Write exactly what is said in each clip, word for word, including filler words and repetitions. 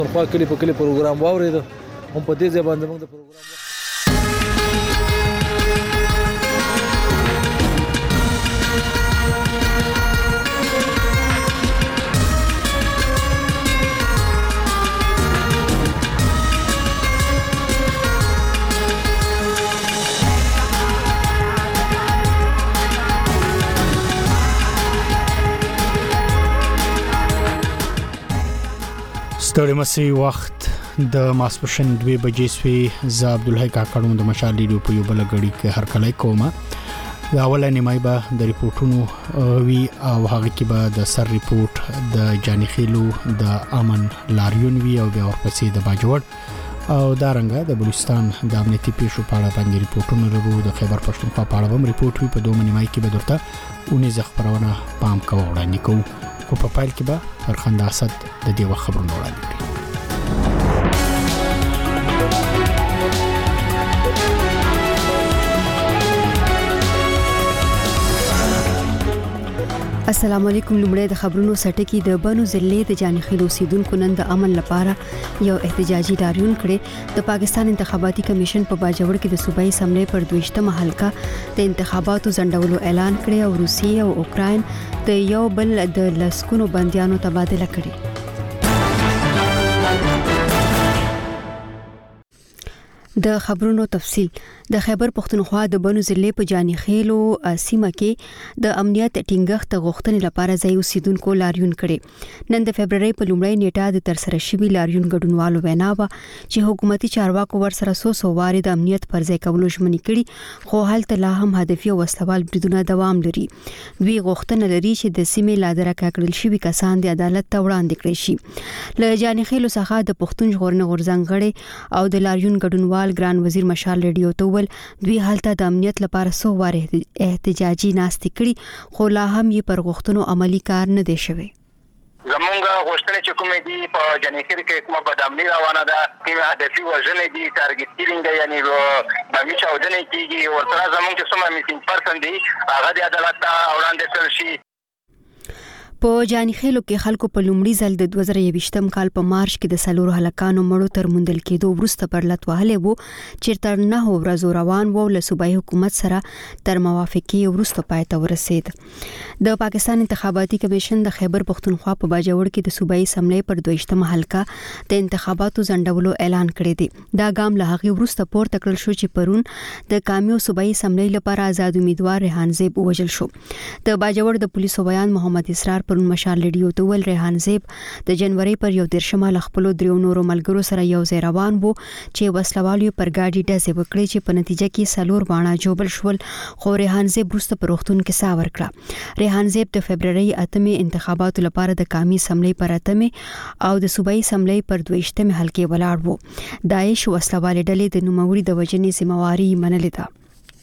خو کلی په کلی پروګرام واورید هم په دې ځای باندې موږ د پروګرام ستړي مسي وخت د ماسپښین دوه بجې سوي ز عبدالحی کاکړو د مشال لیډو په یو بل غړي کې هر کله کومه دا اولنې نیمای به د ریپورتونو وی او هغه کې به د سر ریپورت د جانی خیلو د امن لاریون وی او بیا ورپسې د باجوړ او دارنګه د بلوچستان د امنیتي پیښو په اړه باندې ریپورتونه لرو د خیبر پښتونخوا په اړه هم ریپورت وی په دوه نیمای کې به درته اونې ځخبرونه پام کوو وړاندې کوو او په پایل کې به فرخنده اسد د دې وخت خبرونه وړاندې کړي. السلام علیکم. لومړی د خبرونو سټکی د بنو ضلع د جانی خیلو سیدونکو نن د امن لپاره یو احتجاجي لاریون کړي. د پاکستان انتخاباتي کمیشن په باجوړ کې د صوبایي اسمبلی پر دویشتمه حلقه د انتخاباتو ځنډولو اعلان کړي او روسیې او اوکراین د یو بل د لسکونو بنديانو تبادله کړي. د خبرونو تفصيل. د خیبر پښتونخوا د بنو ضلع په جانی خیلو سیمه کې د امنیت ټینګښت غوښتنې لپاره ځای اوسیدونکو لاریون کړي. نن د فبرवरी په لومړۍ نیټه د ترسره شوی لاریون ګډونوالو وینا و چې حکومتي چارواکو ورسره سو سو وارد امنیت پر ځای کولو ژمنې کړي، خو هلته لا هم هدفي او وسلوال بریدونه دوام لري. دوی غوښتنه لري چې د سیمې لادرکه کړل شوی کسان د عدالت ته وړاندې کړي شي. له جانی خیلو څخه د پښتون ژغورنې غورځنګ غړي او د لاریون ګډونوال ګران وزیر مشال ریډیو ته ول دوی حالت د امنیت لپاره سو واره احتجاجي ناستې کړي، خو لا هم یې پر غوښتنو عملی کار نه دی شوی. زمونږ غوښتنې چې کومې دي په جنې خیر کې کومه بدامني روانه ده، کومه هدفي وژنې دي، ټارګټ کیلینګ دی، یعنی باندې چاودنې کیږي. ورته زمونږ چې څومره میسینګ پرسن دي هغه د عدالت ته وړاندې کړل شي. په جانی خیلو کې خلکو په لومړي ځل د دوه زره یوویشتم کال په مارچ کې د سلور هلکانو مړو تر موندل کېدو وروسته پر لټ وهلې وو چې تر نه ورځو روان وو له صوبایي حکومت سره تر موافقې وروسته پای ته ورسید. د پاکستان انتخاباتي کمیشن د خیبر پښتونخوا په باجوړ کې د صوبایي اسمبلی پر دویشتمه حلقه د انتخاباتو ځنډولو اعلان کړی دی. دا ګام له هغې وروسته پورته کړل شو چې پرون د کامیو صوبایي اسمبلی لپاره آزاد امیدوار ریحان زیب وژل شو. د باجوړ د پولیسو بیان محمد اسرار پرون مشال ریډیو ته ول ریحان زیب د جنوري پر یو دیرشمه لخپلو دریو نورو ملګرو سره یو ځای روان وو چې وسلوالو پر گاډي ډزې وکړې چې په نتیجه کې سلور باڼه جوبل شول، خو ریحان زیب وروسته په روغتون کې ساه ورکړه. ریحان زیب د فبرवरी اتمې انتخاباتو لپاره د قومي اسمبلی پر اتمې او د صوبایي اسمبلی پر دویشتمې حلقې ولاړ وو. داعش وسلوال ډلې د نوموړي د وژنې ذمہواری منلې ده.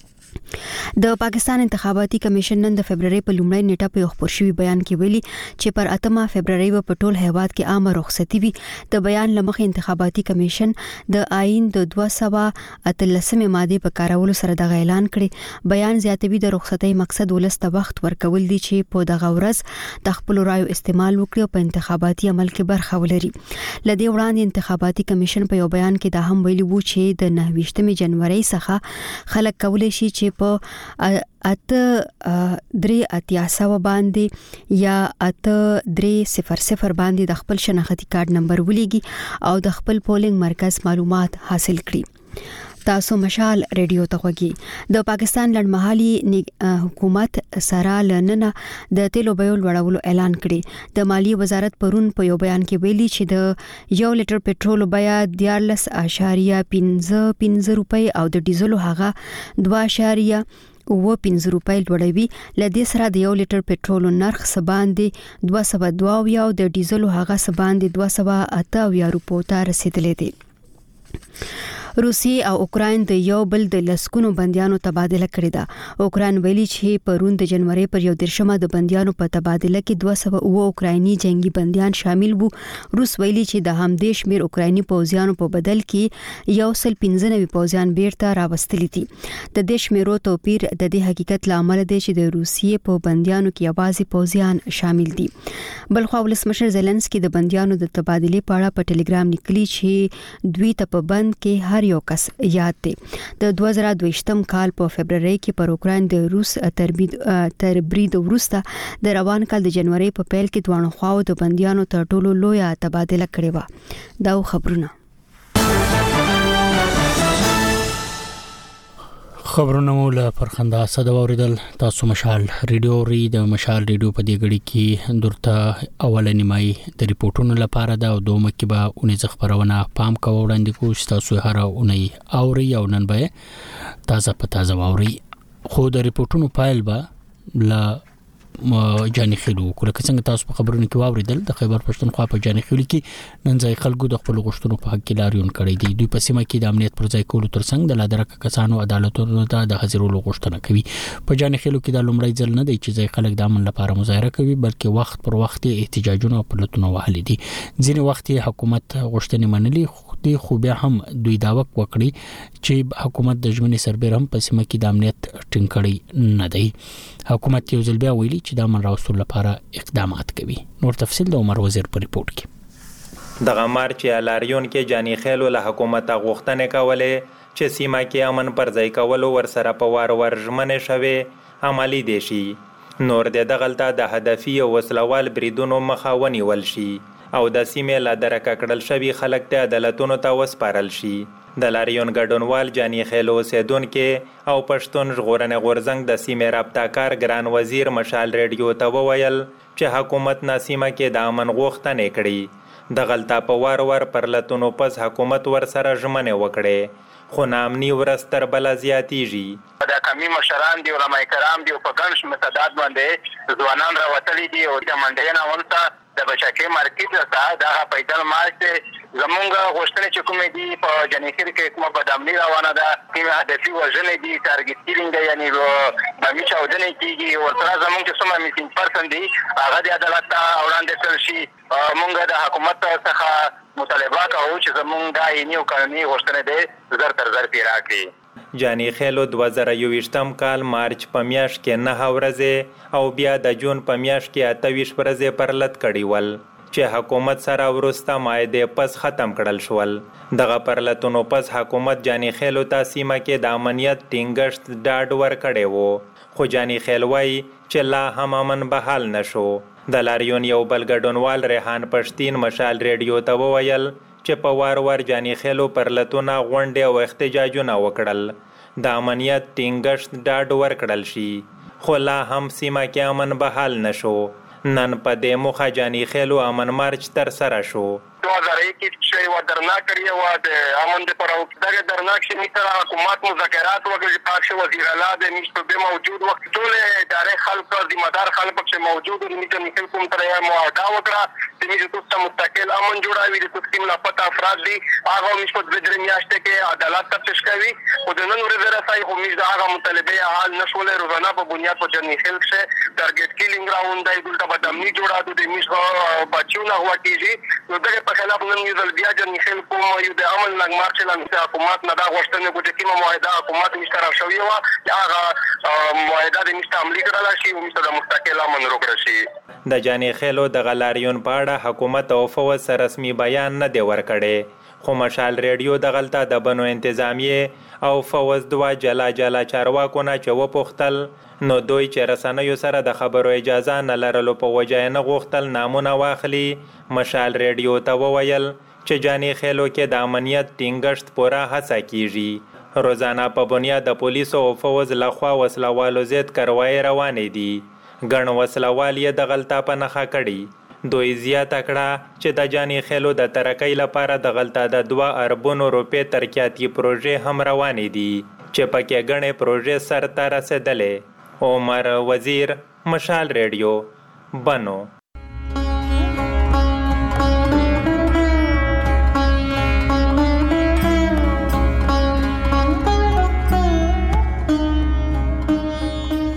د پاکستان انتخاباتي کمیشن نن د فبرवरी په لومړۍ نیټه په یو خبر شوی بیان کې ویلي چې پر اتمه فبرवरी په ټول هیواد کې عامه رخصتي وي. د بیان لمخې انتخاباتي کمیشن د آئین د دوه سوه اتلسمې ماده په کارولو سره د اعلان کړي. بیان زیاتوي د رخصتۍ مقصد ولست وخت ورکول دي چې په دغه ورځ د خپل رایو استعمال وکړي او په انتخاباتي عمل کې برخه ولري. لدې وړاندې انتخاباتي کمیشن په یو بیان کې دا هم ویلي وو چې د نهه جنوري څخه خلک کولای شي چې په اته درې اتیا سو باندې یا اته درې صفر صفر باندې د خپل شناختی کارت نمبر ولېږي او د خپل پولینګ مرکز معلومات حاصل کړي. تاسو مشال ریډیو ته غوږی. د پاکستان لړمحالي حکومت سره لننه د تیلو بیو لوړولو اعلان کړي. د مالی وزارت پرون په یو بیان کې ویلي چې د یو لیټر پټرول بیا دیارلس اشاریه پنځه پنځه روپۍ او د ډیزلو هغه دوه اشاریه و پنځه روپۍ لوړوي. لدې سره د یو لیټر پټرول نرخ سباندې دوه سوه دوه او د ډیزلو هغه سباندې دوه سوه اته روپۍ ته رسیدلی دی. روسیې او اوکراین د یو بل د لسکونو بنديانو تبادله کړې ده. اوکراین ویلي چې پرون د جنوري پر یو درشمه د بنديانو په تبادله کې دوه سوه اووه اوکرایني جنگي بنديان شامل وو. روس ویلي چې د همدې شمیر اوکرایني پوځیانو په بدل کې یو سل پنځه نوي پوځیان بیرته راوستلي دي. د دې شمیرو توپیر د دې حقیقت لامل دی چې د روسیې په بنديانو کې یوازې پوځیان شامل دي. بلخو ولسمشر زيلنسکي د بنديانو د تبادلې په اړه په ټلګرام لیکلي چې دوی ته په بند کې هر یو کس یاد دی. د دوه زره دوه کال په فبرवरी کې پر اوکراین د روس تربید تربرید وروسته د روان کال د جنوري په پیل کې دوه خواو د بنديانو تر ټولو لویه تبادله کړې و. دا خبرونه خبرونه مولا پرخنده صد اوریدل. تاسو مشال ریډیو ری د مشال ریډیو په دې غړي کې درته اول نیمای د ریپورتونو لپاره دا او دوه مکه به اونې خبرونه پام کوو وړاندې کوم تاسو هر اونۍ اوري او نن به تازه په تازه اوري. خو د ریپورتونو فایل به لا جاني خلو کله څنګه تاسو په خبرونو کې واوریدل د خیبر پښتونخوا په جاني خلو کې نن ځای خلکو د خپل غوښتنو په حق کې لاریون کړی دی. دوی په سیمه کې د امنیت پر ځای کولو ترڅنګ د لادرک کسانو عدالتونو ته د حاضرولو غوښتنه کوي. په جاني خلو کې د لومړی ځل نه دی چې ځای خلک د امن لپاره مظاهره کوي بلکې وخت پر وخت احتجاجونه او پلټونه وهلي دي. ځینې وخت حکومت غوښتنې منلي دی خو بیا هم دوی داوا وکړي چې حکومت د ژمنې سربېره هم په سیمه کې د امنیت ټینګ کړی نه دی. حکومت یو ځل بیا ویلي چې د امن راوستلو لپاره اقدامات کوي. نور تفصیل د عمر وزیر په ریپورت کې. دغه مارچ لاریون کې جاني خیلو له حکومت غوښتنې کولې چې سیمه کې امن پر ځای کولو ورسره په وار ور ژمنې شوي عملی دي شي. نور د دغلطه د هدفي او وسلوال بریدونو مخه ونیول شي او د سیمې لا درکه کړل شوی خلک ته عدالتونو ته وسپارل شي. د لاریون ګډونوال جاني خیلو اوسیدونکو او پښتون ژغورنې غورځنګ د سیمې رابطه‌کار ګران وزیر مشال ریډیو ته وویل چې حکومت ناسیمه کې د امن غوښتنې کړي. د غلطه په وار وار پرلتونو پس حکومت ورسره ژمنې وکړي خو نامني ورځ تر بله زیاتیږي. د قومي مشران دي علما کرام دي او په ګڼ متعدد باندې ځوانان راوتلي دي او د منډې نه ورته د بچاکي مارکیټ څخه دا پیدل مارچ زمونږ غوښتنې چې کومې دي په جنیخیر کې کومه بدامني روانه ده کومه هدفي وژنې دي ټارګټ کیلینګ یعنی باندې چاودنې کیږي ورته زمونږ چې څومره میسینګ پرسن دي هغه د عدالت ته وړاندې کړل شي. مونږ د حکومت څخه مطالبه کوو چې زمونږ د عیني او قانوني غوښتنې دي زر تر زر پیرا کړي. جاني خیلو دوه زره یوویشتم کال مارچ په میاشت کې نه ورځې او بیا د جون په میاشت کې اته ویشت ورځې پرلط کړي ول چې حکومت سره وروسته مایده پس ختم کړل شول. دغه پرلطونو پس حکومت جاني خیلو ته سیمه کې د امنیت ټینګښت ډاډ ورکړی وو خو جاني خیل وایي چې لا هم امن بحال نشو. د لاریون یو بل ګډونوال ریحان پښتین مشال ریډیو ته وویل چې په وار وار جاني خیلو پرلتونه غونډې او احتجاجونه وکړل د امنیت ټینګښت ډاډ ورکړل شي خو لا هم سیمه کې امن بحال نشو. نن په دې موخه جاني خیلو امن مارچ تر سره شو. دوه زره یکیس چې و درناک کړی و د امن د پر او دغه درناک چې میتره حکومت مذاکرات وکړي پاک شو وزیر اعلی د نشته به موجود وخت ټول ادارې خلک ذمہ دار خلک چې موجود دي میته نکل کوم تر یې معاهده وکړه چې موږ ته مستقل امن جوړاوي د تقسیم لا پته افراد دي هغه موږ په بدر میاشته کې عدالت تفتیش کوي او د نن ورځ راځي خو موږ هغه مطالبه حال نشولې روزانه په بنیاد په جنی خلک شه ټارګټ کیلینګ راوند دی دلته بدامني جوړا د موږ بچونه هوا کیږي نو دغه په خلاف نن یو ځل بیا جنی خلک کوم یو د عمل لګمار چې لمسه حکومت نه دا غوښتنه کوي چې کومه معاهده حکومت مشترک شوی و هغه معاهده د مشت عملی کړل شي او مشت مستقل امن وکړي شي. د جاني خیلو د غلاریون په اړه حکومت او فوج سره رسمي بیان نه دی ورکړی خو مشال ریډیو د غلطه د بنو انتظامیه او فوج دوا جلا جلا چارواکو نه چې وپوښتل نو دوی چې رسنیو سره د خبرو اجازه نه لرلو په وجه نه غوښتل نامونه واخلي. مشال ریډیو ته وویل چې جاني خیلو کې د امنیت ټینګښت پوره هڅه کیږي. روزانه په بنیاد د پولیسو او فوج لخوا وسلوالو ضد کاروایی روانې دي. ګڼ وسلوال یې د غلطه په نښه کړي. دوی زیاته کړه چې د جاني خیلو د ترقۍ لپاره د غلطه د دوه اربونو روپۍ ترقیاتي پروژې هم روانې دي چې پکې ګڼې پروژې سر ته رسېدلې. عمر وزیر مشال ریډیو بنو.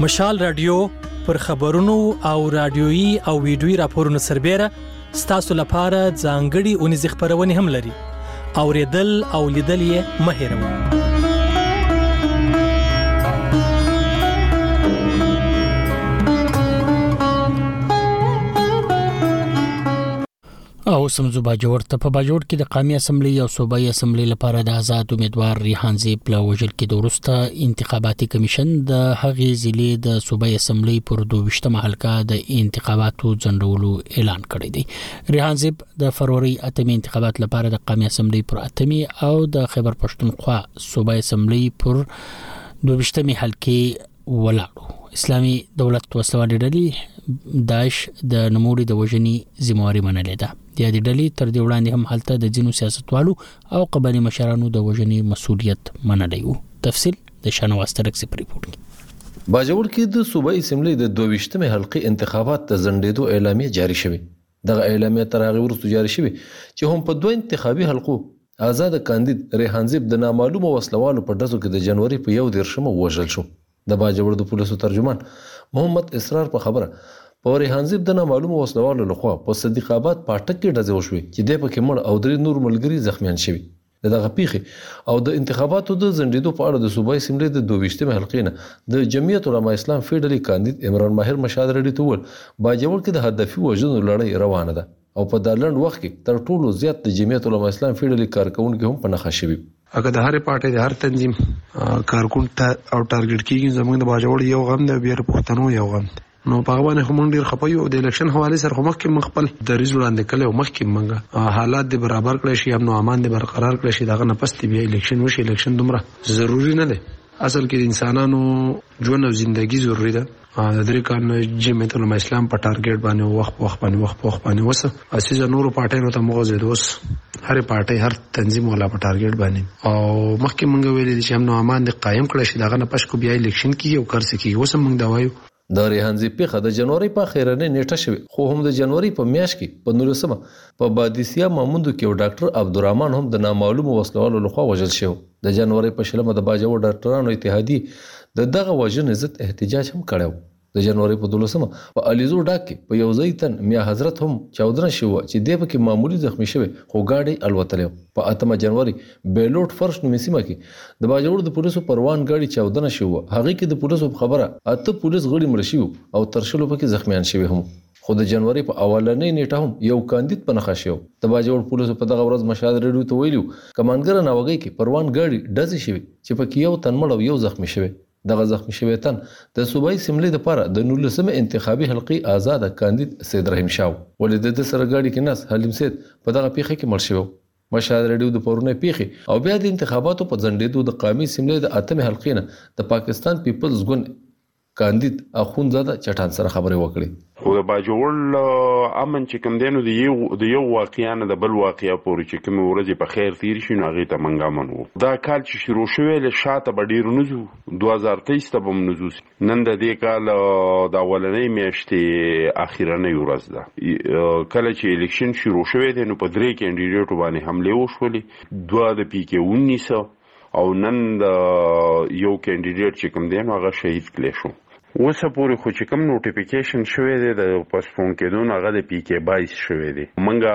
مشال رادیو پر خبرونو او رادیويي او ویډیويي راپورونو سربېره ستاسو لپاره ځانګړي اونیز خبرونه هم لري. اوریدل او لیدل یې مه هېروئ. او سمزو باجوړ ته په باجوړ کې د قومي اسمبلی او صوبایي اسمبلی لپاره د آزاد امیدوار ریحان زیب له وژل کې د وروسته انتخاباتي کمیشن د هغې ضلع د صوبایي اسمبلی پر دوه ویشتمه حلقه د انتخاباتو ځنډولو اعلان کړی دی. ریحان زیب د فروری اتمې انتخابات لپاره د قومي اسمبلی پر اتمې او د خیبر پښتونخوا صوبایي اسمبلی پر دوه ویشتمې حلقه ولاړو. اسلامي دولت وسلوالې ډلې داعش د نموړي د وژنې ذمہواري منلې ده. د دې ډلې تر دې وړاندې هم حالت د ځینو سیاستوالو او قبایلي مشرانو د وژنې مسؤلیت منلی وو. تفصیل د شانواز ترک سي ریپورت کې. باجوړ کې د صوبایي اسمبلی د دوه ویشتمې حلقې انتخابات د ځنډېدو اعلامیه جاری شوه. دغه اعلامیه تر هغه وروسته جاری شوه چې هم په دوه انتخابي حلقو آزاد کاندید ریحان زیب د نامعلومه وسلوالو په ډزو کې د جنوري په یو دیرشمه وژل شو. د باجوړ د پولیسو ترجمان محمد اسرار په خبره په ریحان زیب د نامعلومه وسلوالو لخوا په صدیق آباد پاټک کې ډزې وشوې چې د پکې مړ او درې نور ملګري زخمیان شوي. دغه پیښې او د انتخاباتو د ځنډېدو په اړه د صوبایي اسمبلی د دوه ویشتمې حلقې نه د جمعیت علماء اسلام فیډرالي کاندید عمران ماهر مشاد رډي ته وویل باجوړ کې د هدفي وژنو لړۍ روانه ده او په دا لنډ وخت کې تر ټولو زیات د جمعیت علماء اسلام فیډرالي کارکونکو هم په نښه شوي. اګه د هر پارټي د هر تنظیم کارکون ته او ټارګټ کیږي زموږ د باجوړ یو غم دی بیا پښتنو یو غم نو په هغه باندې هم ډیر خپایو د الیکشن حواله سره هم کې مخبل د ریز وړاندې کله او مخکې منګه حالات د برابر کړی شي امن او امان د برقرار کړی شي دغه نه پس بیا الیکشن وشي. الیکشن دومره ضروری نه دی. اصل کې د انسانانو ژوند او ژوندۍ ضروری ده. د درې کان جمعیت علماء اسلام په ټارګټ باندې وخت وخت باندې وخت وخت باندې وسه اساسا نورو پارټیانو ته موغه دوس هر پارټي هر تنظیم ولا په ټارګټ باندې او مخکې مونږ ویلې چې امن او امان د قائم کړی شي دغه نه پښ کو بیا الیکشن کیږي او کار سکی وسه مونږ دا وایو. د ریحان زیب پیښه د جنوري په خیرنه نیټه شوه خو هم د جنوري په میاشت کې په نولسمه په بادیسیا ماموندو کې یو ډاکټر عبدالرحمن هم د نامعلومه وسلوالو لخوا وژل شو. د جنوري په شلمه د باجوړ ډاکټرانو اتحادیه د دغه وژنې ضد احتجاج هم کړو. د جنوري په دولسمه په الیزو ډاک کې په یو ځای تن میا حضرت هم چودنه شو چې د پکې معمولی زخمی شوی خو گاډي الوتله. په اتمه جنوري بیلوټ فرش نومې سیمه کې د باجوړ د پولیسو پروان گاډي چودنه شو. هغه کې د پولیسو خبره اته پولیس غړي مړ شو او ترشلو پکې زخمیان شوی هم. خو د جنوري په اولنۍ نیټه هم یو کاندید په نښه شو. د باجوړ پولیسو په دغه ورځ مشهد رډیو ته ویلو کمانګر ناوګي کې پروان گاډي ډزې شوی چې پکې یو تن مړ او یو زخمی شوی. دغه زخمی شوی تن د صوبایي اسمبلی لپاره د نولسمه انتخابي حلقې آزاد کاندید سید رحیم شاه ولید د سره گاډي کې ناس حلیم سید په دغه پیښه کې مړ شو. مشهد رډیو د پورونه پیښه او بیا د انتخاباتو په ځنډېدو د قومي اسمبلی د اتمه حلقې نه د پاکستان پیپلز ګوند کاندید اخونزاده چټان سره خبرې وکړي. او د باجوړ امن چې کوم دینو د یو د یو واقعیا نه د بل واقعیا پورې چې کوم ورځې په خیر تیر شي نو هغه ته منګا منو. دا کال چې شروع شوه له شاته بډیر نوزو دوه هزار تیئیس ته بم نوزو نن د دې کال د اولنۍ میاشتې اخیرنۍ ورځ ده. کله چې الیکشن شروع شوه دي نو په درې کینډیډیټو باندې حمله وشولې دوه د پی کې اونیس او نن د یو کینډیډیټ چې کوم دی هغه شهید کړل شو. وسه پورې خو چې کوم نوټیفیکیشن شوی دی د پاسپون کېدو هغه د پی کې بایس شوی دی. منګه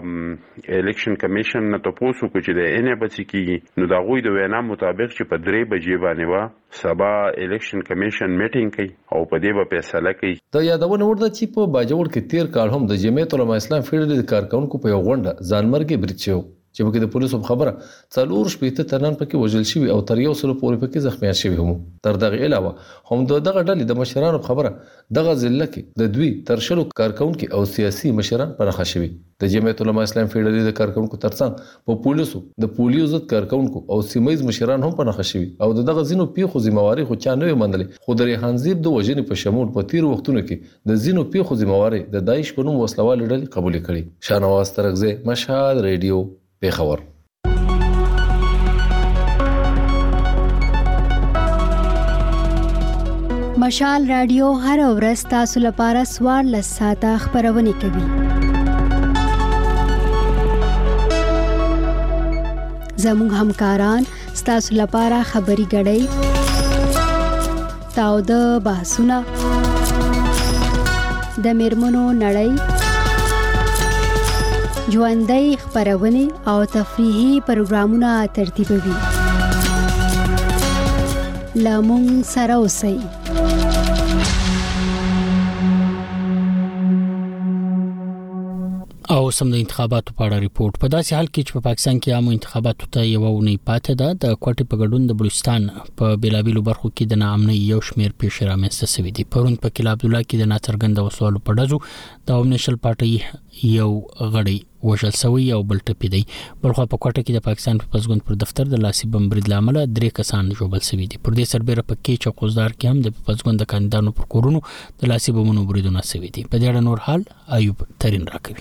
الیکشن کمیشن نه تاسو کو چې د ان بچی کیږي نو دا غوي د وینا مطابق چې په درې بجې باندې وا سبا الیکشن کمیشن میټینګ کوي او په دې به فیصله کوي. دا یادونه ورده چې په باجوړ کې تیر کال هم د جمعیت علماء اسلام فیډرالي کارکونکو په یو غونډه ځانمرګي برید شو چې په کې د پولیسو خبره څلور شپېته تنان پکې وژل شوي او تر یو سل پورې پکې زخمیان شوي هم. تر دغه علاوه هم دغه ډلې د مشرانو خبره دغه ضلع کې د دوی تر شلو کارکونکو او سیاسي مشران په نښه شوي. د جمعیت علماء اسلام فیډرالي د کارکونکو ترڅنګ په پولیسو د پولیو ضد کارکونکو او سیمایي مشران هم په نښه شوي او دغه ځینو پیښو ذمہواري خو چا نه منلې. خو د ریحان زیب د وژنې په شمول په تیر وختونو کې د ځینو پیښو ذمہواري د داعش په نوم وسلوال ډلې قبول کړي. شانواز ترغزه مشهد ریډیو پیښور. مشال رادیو هر ورځ تاسو لپاره سوار لساته خبرونه کوي. زموږ همکاران تاسو لپاره خبري غړي تاوده بحثونه، د میرمنو نړۍ، ژوندۍ خبرونه او تفریحي پروګرامونه ترتیبوي. لامون سره اوسئ. او سم د انتخاباتو په اړه ریپورت. په داسې حال کې چې په پاکستان کې عامو انتخاباتو ته یو ونی پاتې ده، د کوټې په ګډون د بلوچستان په بیلابیلو برخو کې د ناامنۍ یو شمېر پیښې رامنځته شوې دي. پرون په کلاب عبدالله کې د ناڅرګند وسوالو په ډزو د عوام نشل پارټي یو غړی وژل شوی او بل ټپي دی. بلخو په کوټه کې د پاکستان په پسګوند پر دفتر د لاسي بم برید لامل درې کسان ژوبل شوي دي. پر دې سربېره په کې چې قوزدار کې هم د پسګوند د کاندیدانو پر کورونو د لاسي بمونو بریدونه شوي دي. په دې اړه نور حال ایوب ترين راکوي.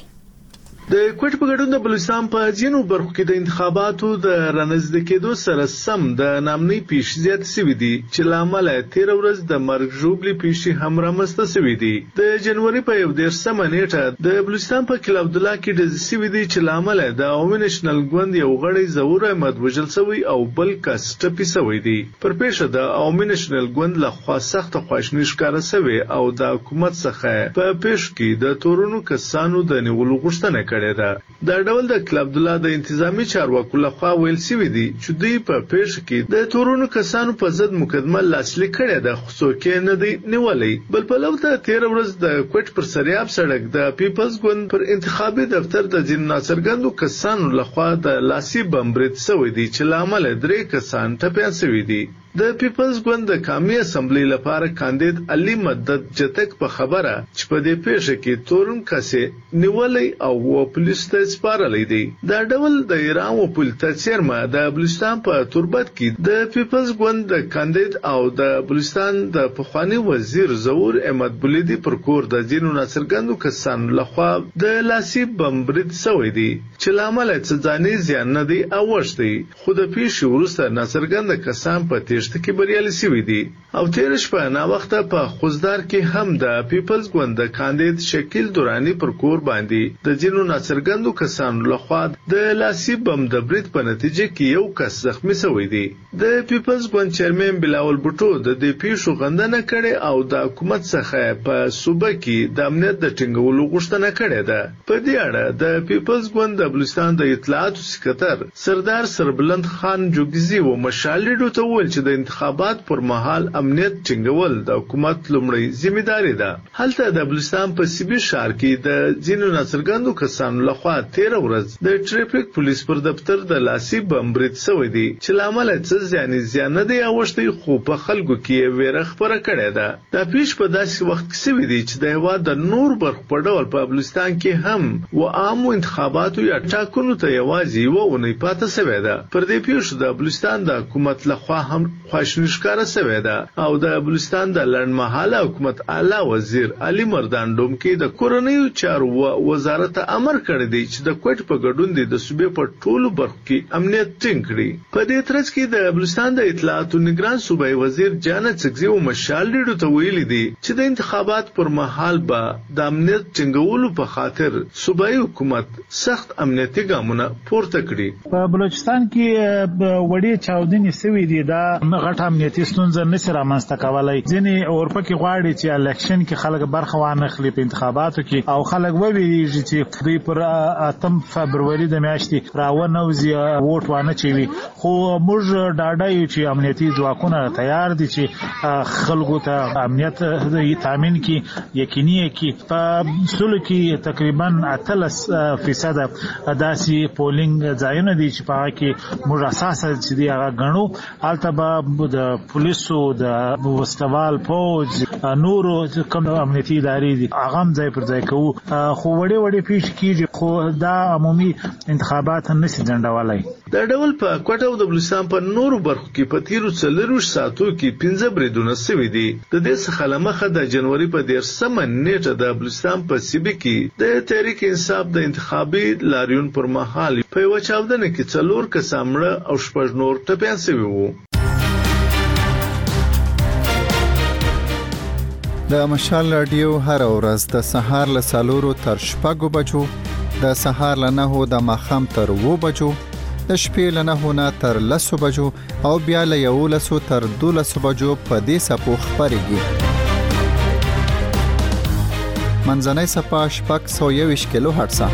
د کوټ په ګډون د بلوچستان په ځینو برخو کې د انتخاباتو د رانږدې کېدو سره سم د نامنۍ پیښې زیات شوي دي چې لامل تیر ورځ د مرګ ژوبلې پیښې هم رامنځته شوي دي. د جنوري په یو دیرشمه نیټه د بلوچستان په کلاب عبدالله کې ډزې شوي دي چې لامل د عوامي نېشنل ګوند یو غړی ظهور احمد وژل شوی او بل کس ټپي شوی دی. پر پیښه د عوامي نېشنل ګوند لخوا سخت خواشیني ښکاره شوې او د حکومت څخه په پیښه کې د تورونو کسانو د نیولو غوښتنه کړې ده. دا ډول د کلاب عبدالله د انتظامی چارواکو لخوا ویل شوی دی چې دوی په پیښه کې د تورونو کسانو په ضد مقدمه لاسلیک کړې ده، خو څوک یې نه دی نیولی. بل پلو ته تیر ورځ د کوټ پر سریاب سړک د پیپلز ګوند پر انتخابي دفتر د ځینو ناڅرګندو کسانو لخوا د لاسي بم برید شوی دی چې لامل درې کسان ټپیان شوي دي. د پیپلز ګوند د قومي اسمبلی لپاره کاندید علي مدد جتک په خبره چې په دې پیښه کې تورن کسې نیولې او و پولیس ته سپارلې دي. دا ډول د ایران و پولیس چیرمه د بلوچستان په تربت کې د پیپلز ګوند د کاندید او د بلوچستان د پخوانی وزیر ظهور احمد بلیدي پر کور د ځینو ناڅرګندو کسانو لخوا د لاسي بم برید شوی دی چې لامل یې ځاني زیان نه دی اوښتی، خو د پیښې وروسته ناڅرګند کسان په تیښته کې بریالي شوي دي. او تیر شپه نا وخته په خوزدار کې هم د پیپلز ګوند د کاندید شکیل دورانی پر کور باندې د ځینو ناڅرګندو کسانو لخوا د لاسي بم د برید په نتیجه کې یو کس زخمی شوی دی. د پیپلز ګوند چیرمن بلاول بوټو د دې پیښو غندنه کړې او د حکومت څخه په صوبه کې د امنیت د ټینګولو غوښتنه کړې ده. په دې اړه د پیپلز ګوند د بلوچستان د اطلاعاتو سکرټر سردار سربلند خان جوګزي و مشالډو ته وویل چې د انتخابات پر مهال امنیت ټینګول د حکومت لومړی ځمېداري ده. هلته د بلوچستان په سیبي ښار کې د ځینو ناڅرګندو کسانو لخوا تیر ورځ د ټریفیک پولیس پر دفتر د لاسي بم برید شوی دی چې لامل یې ځاني زیان نه دی اوښتی، خو په خلکو کې ویره خپره کړې ده. دا پیښ په داسې وخت کې شوی دی چې د هېواد د نور برخو په ډول په بلوچستان کې هم و عامو انتخاباتو یا ټاکنو ته یوازې یوه اونۍ پاته شوې ده. پر دې پیښو د بلوچستان د حکومت لخوا هم خواشیني ښکاره شوې ده او د بلوچستان د لنډمهاله حکومت اعلی وزیر علي مردان ډومکي د کورنیو چارو وزارت امر کړی دی چې د کوټ په ګډون د صوبې په ټولو برخو کې امنیت ټینګ کړي. په دې ترڅ کې د بلوچستان د اطلاعاتو نگران صوبایي وزیر جانت سکزي او مشال ډیډو ته ویلي دي چې د انتخابات پر مهال به د امنیت ټینګولو په خاطر صوبایي حکومت سخت امنیتي ګامونه پورته کړي. په بلوچستان کې وړي چاودنې شوې دي، دا غټ امنیتي ستونزه نشي رامنځته کولای. ځینې اورپکې غواړي چې الیکشن کې خلک برخه وانخلي په انتخاباتو کې او خلک وویریږي چې دوی پر اتم فبروري د میاشتې راونوځي ووټ وانه چوي. خو موږ ډاډه یو چې امنیتي ځواکونه تیار دي چې خلکو ته امنیت تامین کړي، یقیني کړي. په سلو کې تقریبا اتلس فیصد داسې پولینګ ځایونه دي چې په هغه کې موږ اساسا چې دی هغه غنو. هلته به د پولیسو د وسلوال پوج نورو کوم امنیتي ادارې دي هغه هم ځای پر ځای کوو، خو وړې وړې پیښې کېږي، خو دا عمومي انتخابات هم نشي ځنډولی. دا ډول په کوټه او د بلوچستان په نورو برخو کې په تیرو څلورویشت ساعتو کې پنځه بریدونه شوي دي. د دې څخه له مخه د جنوري په دیرشمه نیټه د بلوچستان په سیبي کې د تحریک انصاف د انتخابي لاریون پر مهال په یوه چاودنه کې څلور کسان مړه او شپږ نور ټپیان شوي وو. د مشال رادیو هر ورځ د سهار له څلورو تر شپږو بجو، د سهار له نهو د ماښام تر اوو بجو د شپې له نهو نه تر لسو بجو او بیا له یولسو تر دولسو بجو په دې څپو خپرېږي. منځنۍ څپه شپږ سوه یوویشت کیلو هرټزه.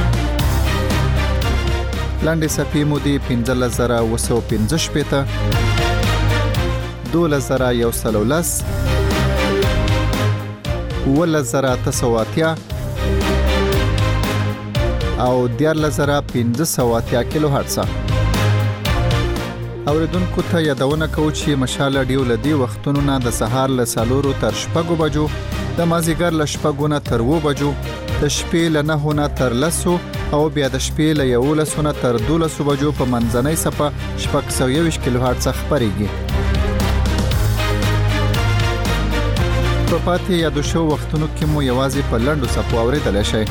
لنډې څپې مودې پنځلس زره اوه سوه پنځه شپېته، دولس زره یو سل او لس، اوولس زره اته سوه اتیا او دیارلس زره پنځه سوه اتیا کیلو هرټزه. اوریدونکو ته یادونه کوو چې مشال رادیو له دې وختونو نه د سهار له څلورو تر شپږو بجو، د مازدیګر له شپږو نه تر اووه بجو، د شپې له نهو نه تر لسو او بیا د شپې له یولسو نه تر دولسو بجو په منځنۍ څپه شپږ سوه یوویشت کیلو هرټزه خپرېږي. په پاتې یادو شوو وختونو کې مو یوازې په لنډو څپو اورېدلی شئ.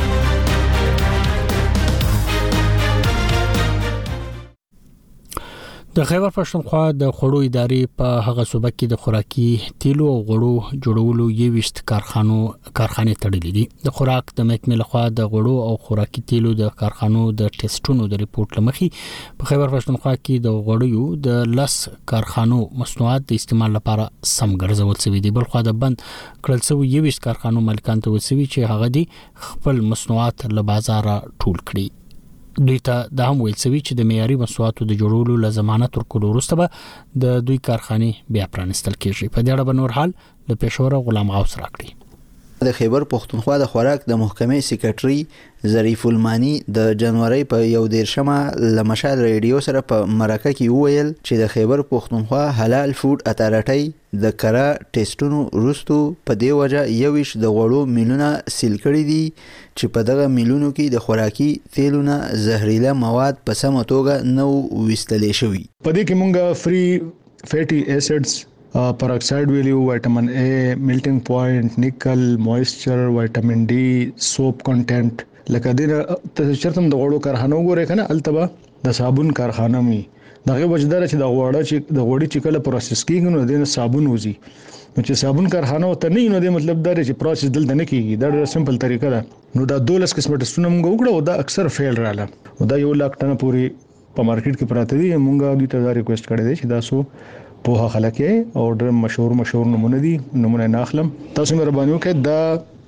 د خیبر پښتونخوا د خوړو ادارې په هغه صوبه کې د خوراکي تیلو او غوړو جوړولو یويشت کارخانو کارخانې تړلې دي. د خوراک د محکمې لخوا د غوړو او خوراکي تیلو د کارخانو د ټیسټونو د ریپورت لمخې په خیبر پښتونخوا کې د غوړیو د لس کارخانو مصنوعات د استعمال لپاره سم ګرځول شوی دي. بل خو د بند کړل شوی یويشت کارخانو مالکان ته وسوي چې هغه دي خپل مصنوعات له بازار ټول کړي. دوی ته د هم ویل شوی چې د معیاري مصنوعاتو د جوړولو له ضمانت ورکولو وروسته به د دوی کارخانې بیا پرانستل کیږي. په دې اړه به نور حال له پېښور غلام غوث راکړي. د خیبر پښتونخوا د خوراک د محکمې سیکریټري ظریف المانی د جنوري په یو دیرشمه ل مشال ریډیو سره په مرکه کې وویل چې د خیبر پښتونخوا حلال فود اتارټي د کرا ټیسټونو وروسته په دې وجه یويش د غوړو میلونه سیل کړي دي چې په دغه میلونو کې د خوراکي تیلونه زهريله مواد په سمه توګه نو وستلې شوی. په دې کې مونږه فری فیټي اسیډز پراکساید ویلیو، وایټامین اے، میلټینګ پوینټ، نیکل، موئسچر، وایټامین ډي، سوپ کنټینټ، لکه دې ته چرته د غوړو کارخانه وګورئ کنه التبا د صابون کارخانه می دغه وجدار چې د غوړه چې د غوړي چې کله پروسس کیږي نو د صابون وځي، نو چې صابون کارخانه وته نه نو د مطلب دا چې پروسس دلته نه کیږي. دا ډېر سمپل طریقه ده. نو دا دولس قسمه ټسټونه موږ وکړو او دا اکثر فیل رااله او دا یو لاک ټنه پوری په مارکیټ کې پراته دي. موږ دوی ته دا ریکوست کړی دی چې دا سو په خلک یې او ډېر مشهور مشهور نمونه دي، نمونه نه اخلم. تاسو مهرباني وکړئ دا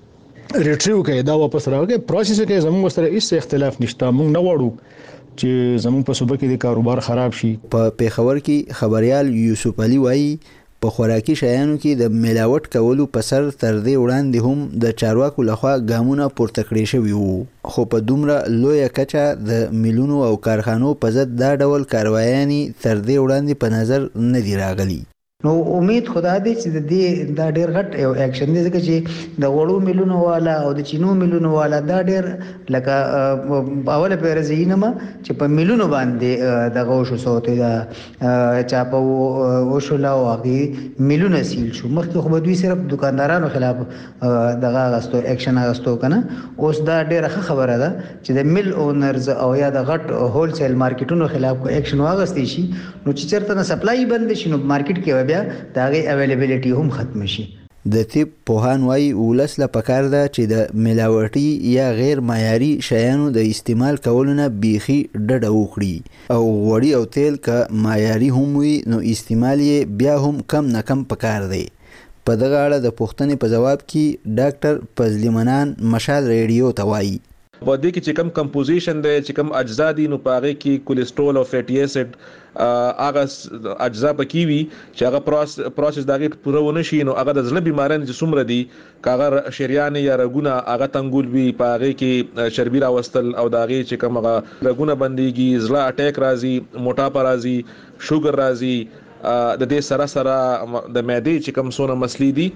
ریټریو کړئ، دا واپس راوړئ. پروسس کې زموږ سره هیڅ اختلاف نشته. موږ نه وړو چې زموږ په صوبه کې د کاروبار خراب شي. په پیښور کې خبريال یوسف علي وایي په خوراکي شیانو کې د ملاوت کولو په سر تر دې وړاندې هم د چارواکو لخوا ګامونه پورته کړی شوي وو، خو په دومره لویه کچه د میلونو او کارخانو په ضد دا ډول کاروایانې تر دې وړاندې په نظر نه دي راغلي. نو امید خدا دې چې د دې دا ډېر غټ یو اکشن دی ځکه چې د غوړو میلونو والا او د چینو میلونو والا دا ډېر لکه اوله پیره زینما چې په میلونو باندې د غوښو سوته دا چا په وشولا او هغه میلونه سیل شو. مخکې خو دوی صرف دکاندارانو خلاف دغه غستو اکشن غستو کنه. اوس دا ډېر ښه خبره ده چې د میل اونرز او یا د غټ هول سیل مارکیټونو خلاف کو اکشن واغستې شي نو چې چیرته نه سپلای بند شي نو مارکیټ کې داغه اویلیبিলিټي هم ختم شي. د طب پوهان وايي ولس له پکار ده چې د ملاوټي یا غیر معیاري شیانو د استعمال کولونه بيخي ډډه وکړي او غوړي او تیل که معیاري هم وي نو استعمال یې بیا هم کم نه کم پکار دی. په دغه اړه د پوښتنې په جواب کې ډاکټر فضل منان مشال ریډیو ته وایي په دې کې چې کوم کمپوزیشن دی چې کوم اجزا دي نو پاره کې کولیسټرول او فیټي اسید هغه اجزا پکې وي چې هغه پروسس دغه پوره ونه شي نو هغه د زړه بیمارانو چې څومره دي کاغه شریان یا رګونه هغه تنګول وي پاره کې چربي راوستل او دغه چې کوم هغه رګونه بنديږي، زړه اٹیک راځي، موټاپا راځي، شوګر راځي، د دې سره سره د معدې چې کوم سونه مسلې دي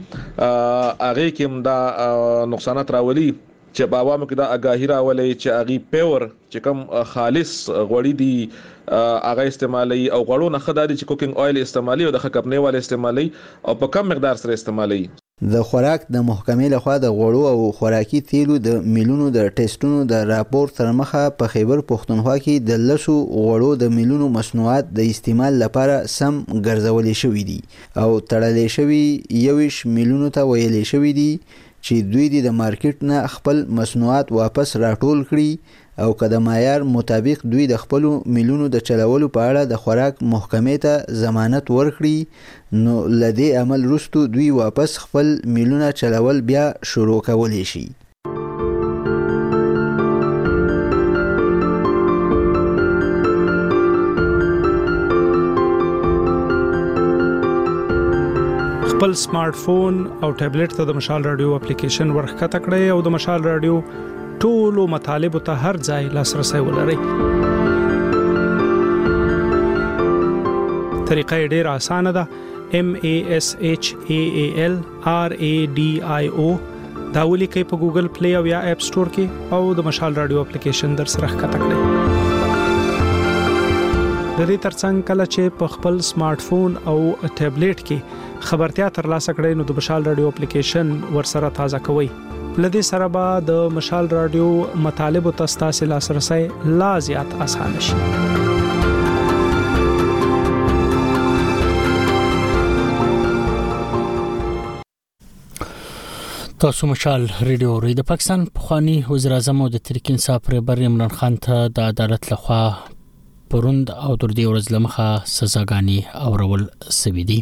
هغه کې دا نقصانات راولي چې په عوامو کې دا اګاهی راولي چې اغي پیور چې کوم خالص غوړي دي هغه استعمالي او غوړو نه خدای چې کوکینګ اویل استعمالي او د خکپنې والے استعمالي او په کم مقدار سره استعمالي. د خوراک د محکمې لخوا د غوړو او خوراکي تیلو د میلونو د ټیسټونو د راپور تر مخه په خیبر پښتونخوا کې د لسو غوړو د میلونو مصنوعات د استعمال لپاره سم ګرځولې شوې دي او تړلې شوی یويش میلونو ته ویلې شوې دي چې دوی د مارکیټ نه خپل مصنوعات واپس راټول کړي او که د معیار مطابق دوی د خپل میلونو د چلولو په اړه د خوراک محکمې ته ضمانت ورکړي نو لدی عمل وروسته دوی واپس خپل میلونه چلول بیا شروع کولی شي. خپل سمارټ فون او ټابلیټ ته د مشال رادیو اپلیکیشن ورخکته کړئ او د مشال رادیو ټولو مطالبه ته هر ځای لاسرسي ولرئ. طریقه ډېره اسانه ده. M A S H A A L R A D I O دا ولیکئ په ګوګل پلی او یا اپ سٹور کې او د مشال رادیو اپلیکیشن در سره ښکته کړئ. د دې ترڅنګ کله چې په خپل سمارټ فون او ټابلیټ کې خبرتیا ترلاسه کړئ نو د مشال رادیو اپلیکیشن ورسره تازه کوئ. لدې سره به د مشال رادیو مطالب او تاسو لاسرسي لا زیات آسان شي. تاسو مشال ریډیو ری د پاکستان پخوانی وزیر اعظم او د تحریک انصاف رهبر عمران خان ته د عدالت لخوا پروند او تر دې ورځ لمخه سزاګانی اورول سوي دي.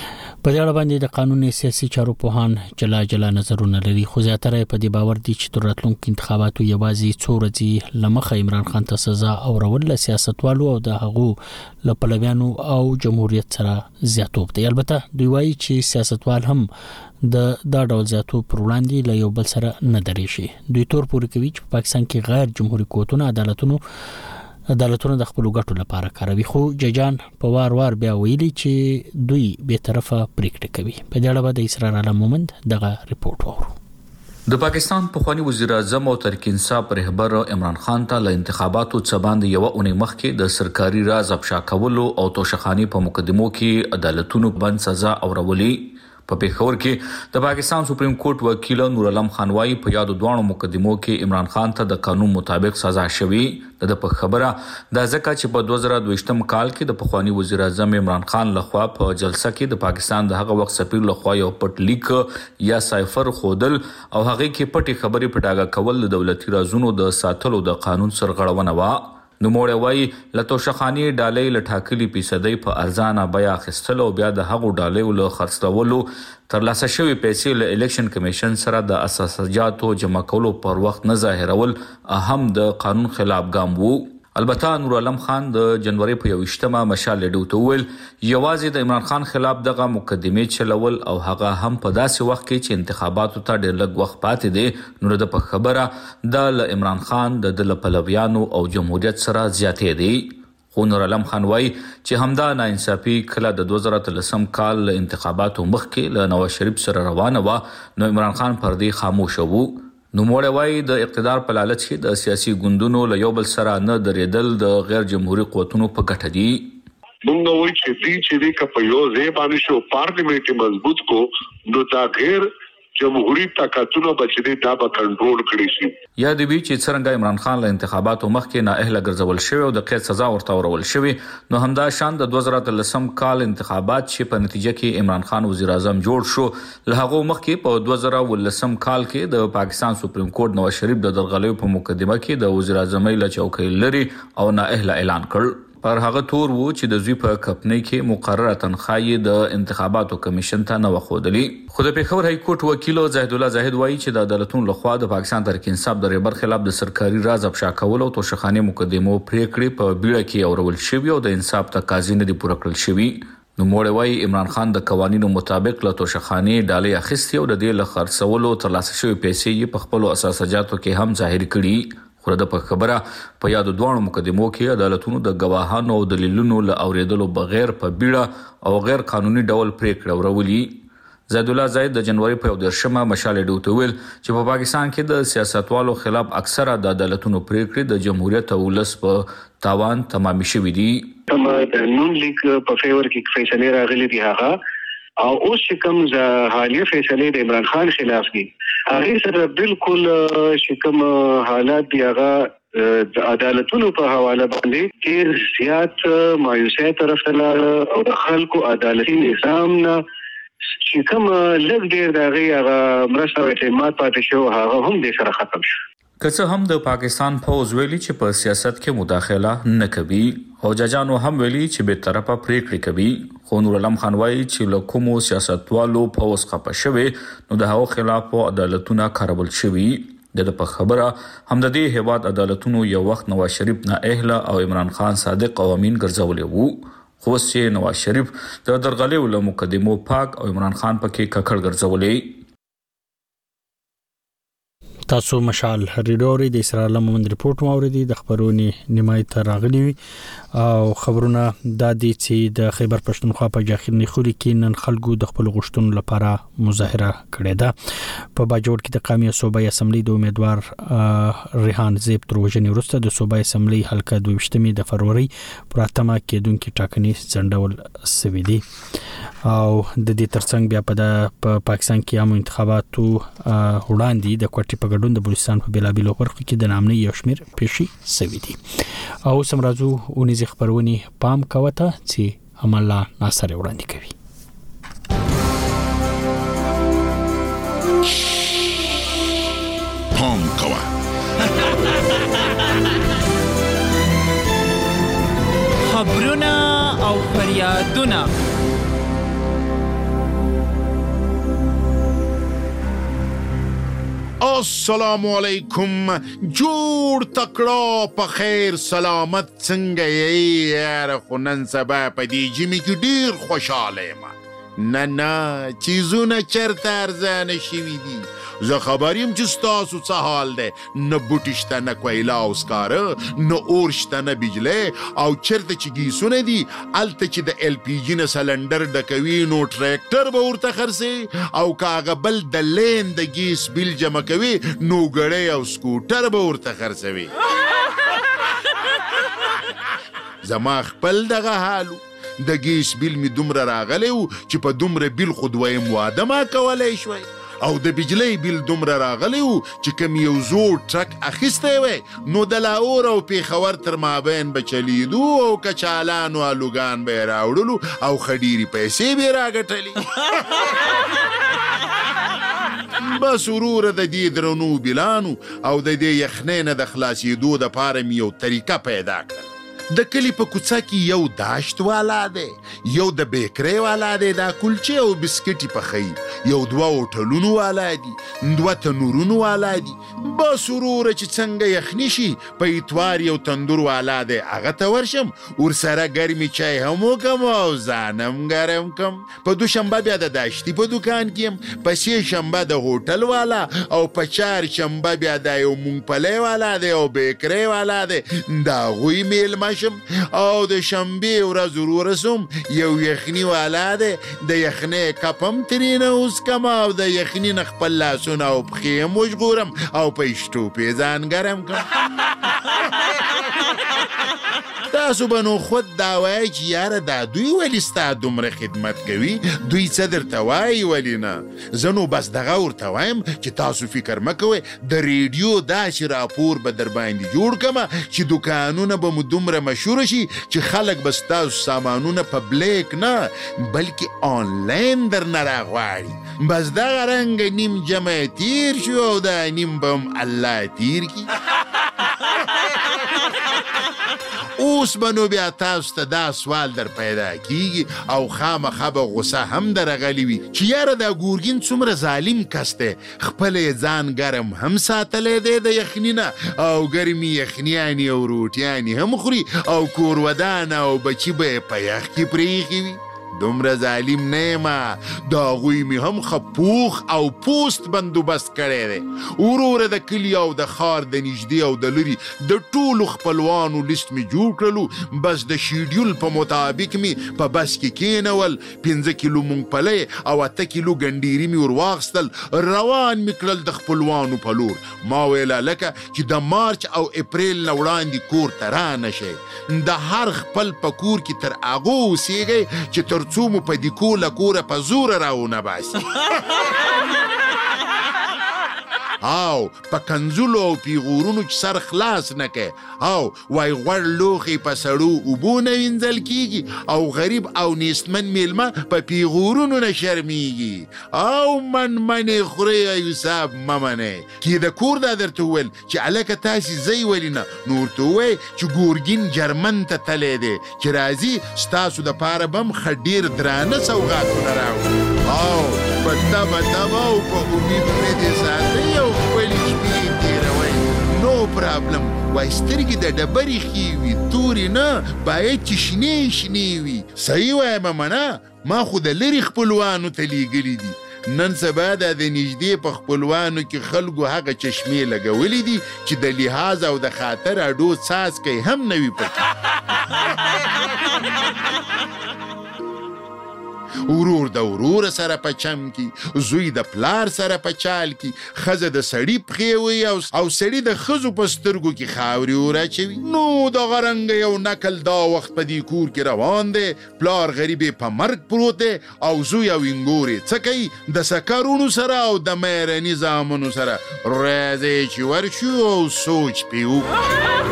په دې اړه باندې د قانوني سیاسي چارو پوهان جلا جلا نظرونه لري. خو زیاتره په دې باور دي چې تر راتلونکو انتخاباتو یوازې څو ورځې لمخه عمران خان ته سزا اورول له سیاستوالو او د هغو له پلویانو او جمهوریت سره زیاتوب دی. البته دوی وایي چې سیاستوال هم د دا ډول زیاتوب پر وړاندې له یو بل سره نه دري شي. دوی تور پورې کوي چې په پاکستان کې غیر جمهوریت قوتونه عدالتونو عدالتونو د خپل ګټو لپاره کاروي. خو ججان په وار وار بیا ویلي چې دوی به طرفه پریکړه کوي. په دې اړه به د اسرار عالم مومند دغه ریپورت وورو. د پاکستان پخوانی وزیر اعظم او تحریک انصاف رهبر عمران خان ته له انتخاباتو څخه باندې یو اونۍ مخکې د سرکاري راز افشا کولو او توشخانی په مقدمو کې عدالتونو باندې سزا اورولي. په پیښور کې د پاکستان سپریم کورټ وکیل نور علم خان وايي په یادو دوه مقدمو کې عمران خان ته د قانون مطابق سزا شوی. د په خبره د ځکه چې په دوه زره دوه کال کې د پخوانی وزیر اعظم عمران خان لخوا په جلسه کې د پاکستان د هغه وخت سفیر لخوا یو پټ لیک یا سایفر خودل او هغه کې پټي خبرې پټاګه کول د دولتي رازونو د ساتلو د قانون سرغړونه و. نو موړ وای لتوشخانی ډالۍ لټاکلی فیصدي په ارزانه بیا خستلو بیا د هغو ډالۍ له خرڅولو تر لاسه شوی پیسې له الیکشن کمیشن سره د اساساتو جمع کولو پر وخت نه ظاهرول اهم د قانون خلاف ګام وو. البته نور علم خان د جنوري په یوشتمه مشال ډیو ته ویل یوازې د عمران خان خلاف دغه مقدمه چلول او هغه هم په داسې وخت کې چې انتخاباتو ته ډېر لږ وخت پاتې دی. نور د په خبره د عمران خان د دل پلویانو او جمهوریت سره زیاتې دی. خو نور علم خان وای چې همدا ناانصافي کله د دوه زره اتلسم کال انتخاباتو مخکې له نواز شریف سره روانه و نو عمران خان پر دې خاموش وو. نو موړ وای د اقتدار په لالچ کې د سیاسي ګوندونو له یو بل سره نه درېدل د غیر جمهوریت قوتونو په ګټه دي. موږ وایو چې دې چې دې کپ یو ځای باندې شو پارلیمنت مضبوط کو نو دا غیر جمهوریت طاقتونو بچی دا به کنټرول کړی شي. یا د وی چې څنګه عمران خان له انتخاباتو مخکې نه اهل ګرځول شوی او د قید سزا ورته ورول شوی نو همدا شان د دوه زره اتلسم کال انتخابات چې په نتیجه کې عمران خان وزیر اعظم جوړ شو له هغه مخکې په دوه زره ولسم کال کې د پاکستان سپریم کورټ نواز شریف د درغلیو په مقدمه کې د وزیر اعظم له چوکۍ لري او نه اهل اعلان کړ. پر هغه تور وو چې د زوی په کمپنۍ کې مقرره تنخواه د انتخاباتو کمیشن ته نه وخودلی. خو د پیښور های کورټ وکیل زاهد الله زاهد وایي چې د عدالتونو لخوا د پاکستان تحریک انصاف د رهبر خلاف د سرکاري راز افشا کول او توشخانه مقدمو پریکړې په بیړه کې اورول شوی او د انصاف تقاضا نه دی پوره کړل شوی. نو موړ وایي عمران خان د قوانینو مطابق له توشخانه ډالۍ اخیستي او د دې له خرڅولو تر لاسه شوی پیسې یې په خپل اساساتو کې هم ظاهر کړي. خو د په خبره په یادو دوه مقدمو کې عدالتونو د گواهانو او دلیلونو له اوریدلو بغیر په بیړه او غیر قانوني ډول پریکړه ورولي. زید الله زید د جنوري په یوولسمه مشال ډیو ته ویل چې په پاکستان کې د سیاستوالو خلاف اکثره د عدالتونو پریکړې د جمهوریت او ولس په تاوان تمام شوې دي. د نون لیگ په فیور کې فیصله راغلي دي هغه او اوس کوم ز حالیه فیصله د عمران خان خلاف دي هغه سره بالکل شکم حالات دی هغه د عدالتونو په حواله باندې ډیر زیات مایوسه طرف ته او د خلکو عدالتي نظام نه چې کوم لږ ډیر دغه هغه مرسته او اعتماد پاتې شو هغه هم د سره ختم شو. که څه هم د پاکستان پوز ویلي چې په سیاست کې مداخله نه کوي، حجاجانو هم ویلي چې به طرفه پریکړې کوي، خو نور علم خان وایي چې له کومو سیاستوالو پوز خپه شوی نو د هغو خلاف عدالتونه کارول شوي. د په خبره هم د دې هیواد عدالتونو یو وخت نواز شریف نااهله او عمران خان صادق قوانین ګرځولي وو، خو چې نواز شریف د درغلې له مقدمو پاک او عمران خان پکې ککړ ګرځولي. تاسو مشال ریډوري د اسرائیل مومند ریپورت موردی د خبرونی نیمای ته راغلی او خبرونه د دې چې د خیبر پښتونخوا په جاخرنی خوري کې نن خلکو د خپل غشتون لپاره مظاهره کړې ده. په باجوړ کې د قومي صوبایي اسمبلی د امیدوار ریحان زیب تر وژنې وروسته د صوبایي اسمبلی حلقه دوه ویشتمې د فروری پر اتمه کېدونکې ټاکنې ځنډول شوې دي او د دې ترڅنګ بیا په پاکستان کې عام انتخاباتو وړاندې د کوټې په ګډون د بلوچستان په بیلابیلو برخو کې د نامنې یو شمېر پیښې شوې دي. او سمرازو اونیز خبرونی پام کوته چې عمل ناصر وړاندې کوي. پام کوه خبرونه او فریادونه السلام علیکم. جوړ تکړه په خیر سلامت څنګه یې یاره؟ خو نن سبا په دې جمعې کې ډېر خوشحاله یم. نه نه چیزونه چېرته ارزانه شوي دي. زه خبر یم چې ستاسو څه حال دی. نه بوټي شته، نه کویله او سکاره، نه اور شته، نه بجلی، او چېرته چې ګیسونه دي هلته چې د ایل پی جي نه سلنډر ډکوي نو ټریکټر به ورته خرڅوي، او که هغه بل د لین د ګیس بیل جمع کوي نو ګړی او سکوټر به ورته خرڅوي. زما خپل دغه حالو د ګیس بیل می دومره راغلی و چې په دومره بیل خو دویم واده ما کولی شوی، او د بجلی بیل دومره راغلی و چې کوم یو زوړ ټرک اخیستی وی نو د لاهور او پیښور تر مابین به چلیدو، او کچالان او الوګان به یې راوړلو او ښه ډېرې پیسې به یې راګټلې. بس وروره د دې درنو بیلانو او د دې یخنۍ نه د خلاصېدو دپاره مې یو طریقه پیدا کړل. د کلی په کوڅه کې یو داشت والا دی، یو د بیکرۍ والا دی، دا کلچې او بسکټي پخوي، یو دوه هوټلونو والا دي، دوه تنورونو والا دي. بس وروره چې څنګه یخني شي په اتوار یو تندور والا دی، هغه ته ورشم ورسره ګرمې چای هم وکم او ځان هم ګرم کم. په دوشنبه بیا د داشتي په دوکان کې یم، په سې شنبه د هوټل والا، او په چهار شنبه بیا دا یو مونګپلی والا دی او بیکرۍ والا دی، د هغوی میلمه او د شنبې ورځ ورورسم یو یخني والا دی، د یخنۍ کپ هم ترېنه وڅکم او د یخني نه خپل لاسونه او پښې هم وژغورم او په اشټوپې ځان ګرم کړم. تاسو به نو خود دا وایئ چې یاره دا دوی ولې ستا دومره خدمت کوي؟ دوی څه درته وایي ولې نه؟ زه نو بس دغه ورته وایم چې تاسو فکر مه کوئ، د ریډیو داسې راپور به در باندې جوړ کړمه چې دوکانونه به مو دومره مشهوره شي چې خلک به ستاسو سامانونه په بلیک نه بلکې آنلاین درنه راغواړي. بس دغه رنګه نیم جمع تیر شو او دا نیم به هم الله تیر کي. اوس به نو بیا تاسو ته دا سوال در پیدا کیږي او خامخا به غصه هم درغلی وي چې یاره دا ګورګین څومره ظالم کس دی، خپل یې ځان ګرم هم ساتلی دی د یخني نه، او ګرمې یخنیانې او روټیانې هم خوري، او کور ودان او بچي به یې په یخ کې پرېښي وي. دومره ظالم نه یمه، د هغوی مې هم ښه پوخ او پوست بندوبست کړی دی. وروره د کلي او د ښار د نږدې او د لرې د ټولو خپلوانو لیست مې جوړ کړلو، بس د شیډیول په مطابق مې په بس کې کېنول، پنځه کیلو مونګپلی او اته کیلو ګنډیري مې ور واخیستل، روان مې کړل د خپلوانو په لور. ما ویل هلکه چې د مارچ او اپریل نه وړاندې کور ته رانه شئ، د هر خپل په کور کې تر هغو اوسېږئ چې تر څو مو په دیکو له کوره په زوره راونه باسي. او په کنزلو او پیغورونو کې سر خلاص نه کوي او وای غوړ لوښي په سړو اوبو نه وینځل کیږي او غریب او نیستمن میلمه په پیغورونو نه شرمیږي او من منې خورئ ایو صاحب مه منئ کې د کور دا درته وویل چې هلکه تاسې ځئ ولې نه نو ورته ووایئ چې ګورګین جرمن ته تللی دی چې راځي ستاسو دپاره به هم ښه ډېر درانه سوغاتونه راوړي او په تمه تمه او په امید امید یې ساتئ او خپلې شپې یې تېروئ نو پرابلم وای سترګې د ډبرې ښې وي تورې نه باید چې شنې شنې وي صحیح وایم منه ما خو د لرې خپلوانو ته لیږلي دي نن سبا دا د نږدې په خپلوانو کې خلکو هغه چشمې لګولې دي چې د لحاظ او د خاطر اډو څاڅکی هم نه وي پکې ورور د ورور سره په چم کې زوی د پلار سره په چال کې ښځه د سړي پښې وي او سړي د ښځو په سترګو کې خاورې وراچوي نو دغه رنګه یو نکل دا وخت په دې کور کې روان دی پلار غریب په مرګ پروت دی او زوی او انګورې څه کوي د سکرونو سره او د مېرني زامنو سره راځئ چې ورشو او سوچ پې وکړو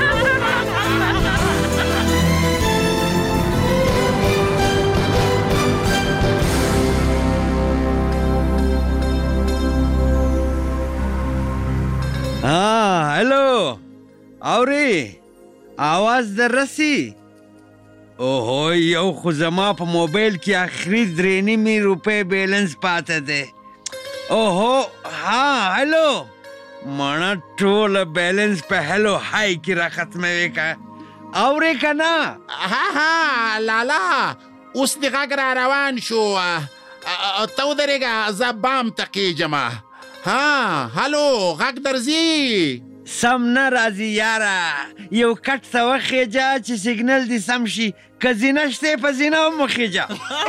हाँ हेलो औरी आवाज در رسی اوهو یو خو زما په موبایل کې آخري درې نیمې روپۍ بیلنس پاته دی اوهو ها هلو مانا ټوله بیلنس په هلو های کې را ختموي که اورې که نه ها ها لالا اوس دې غږ را روان شو ته ودرېږه زه بام ته خېږم ها هلو غږ درځي سم نه راځي یاره یو کټ ته وخېجه چې سیګنل دې سم شي که زینه شتې په زینه هم وخېجه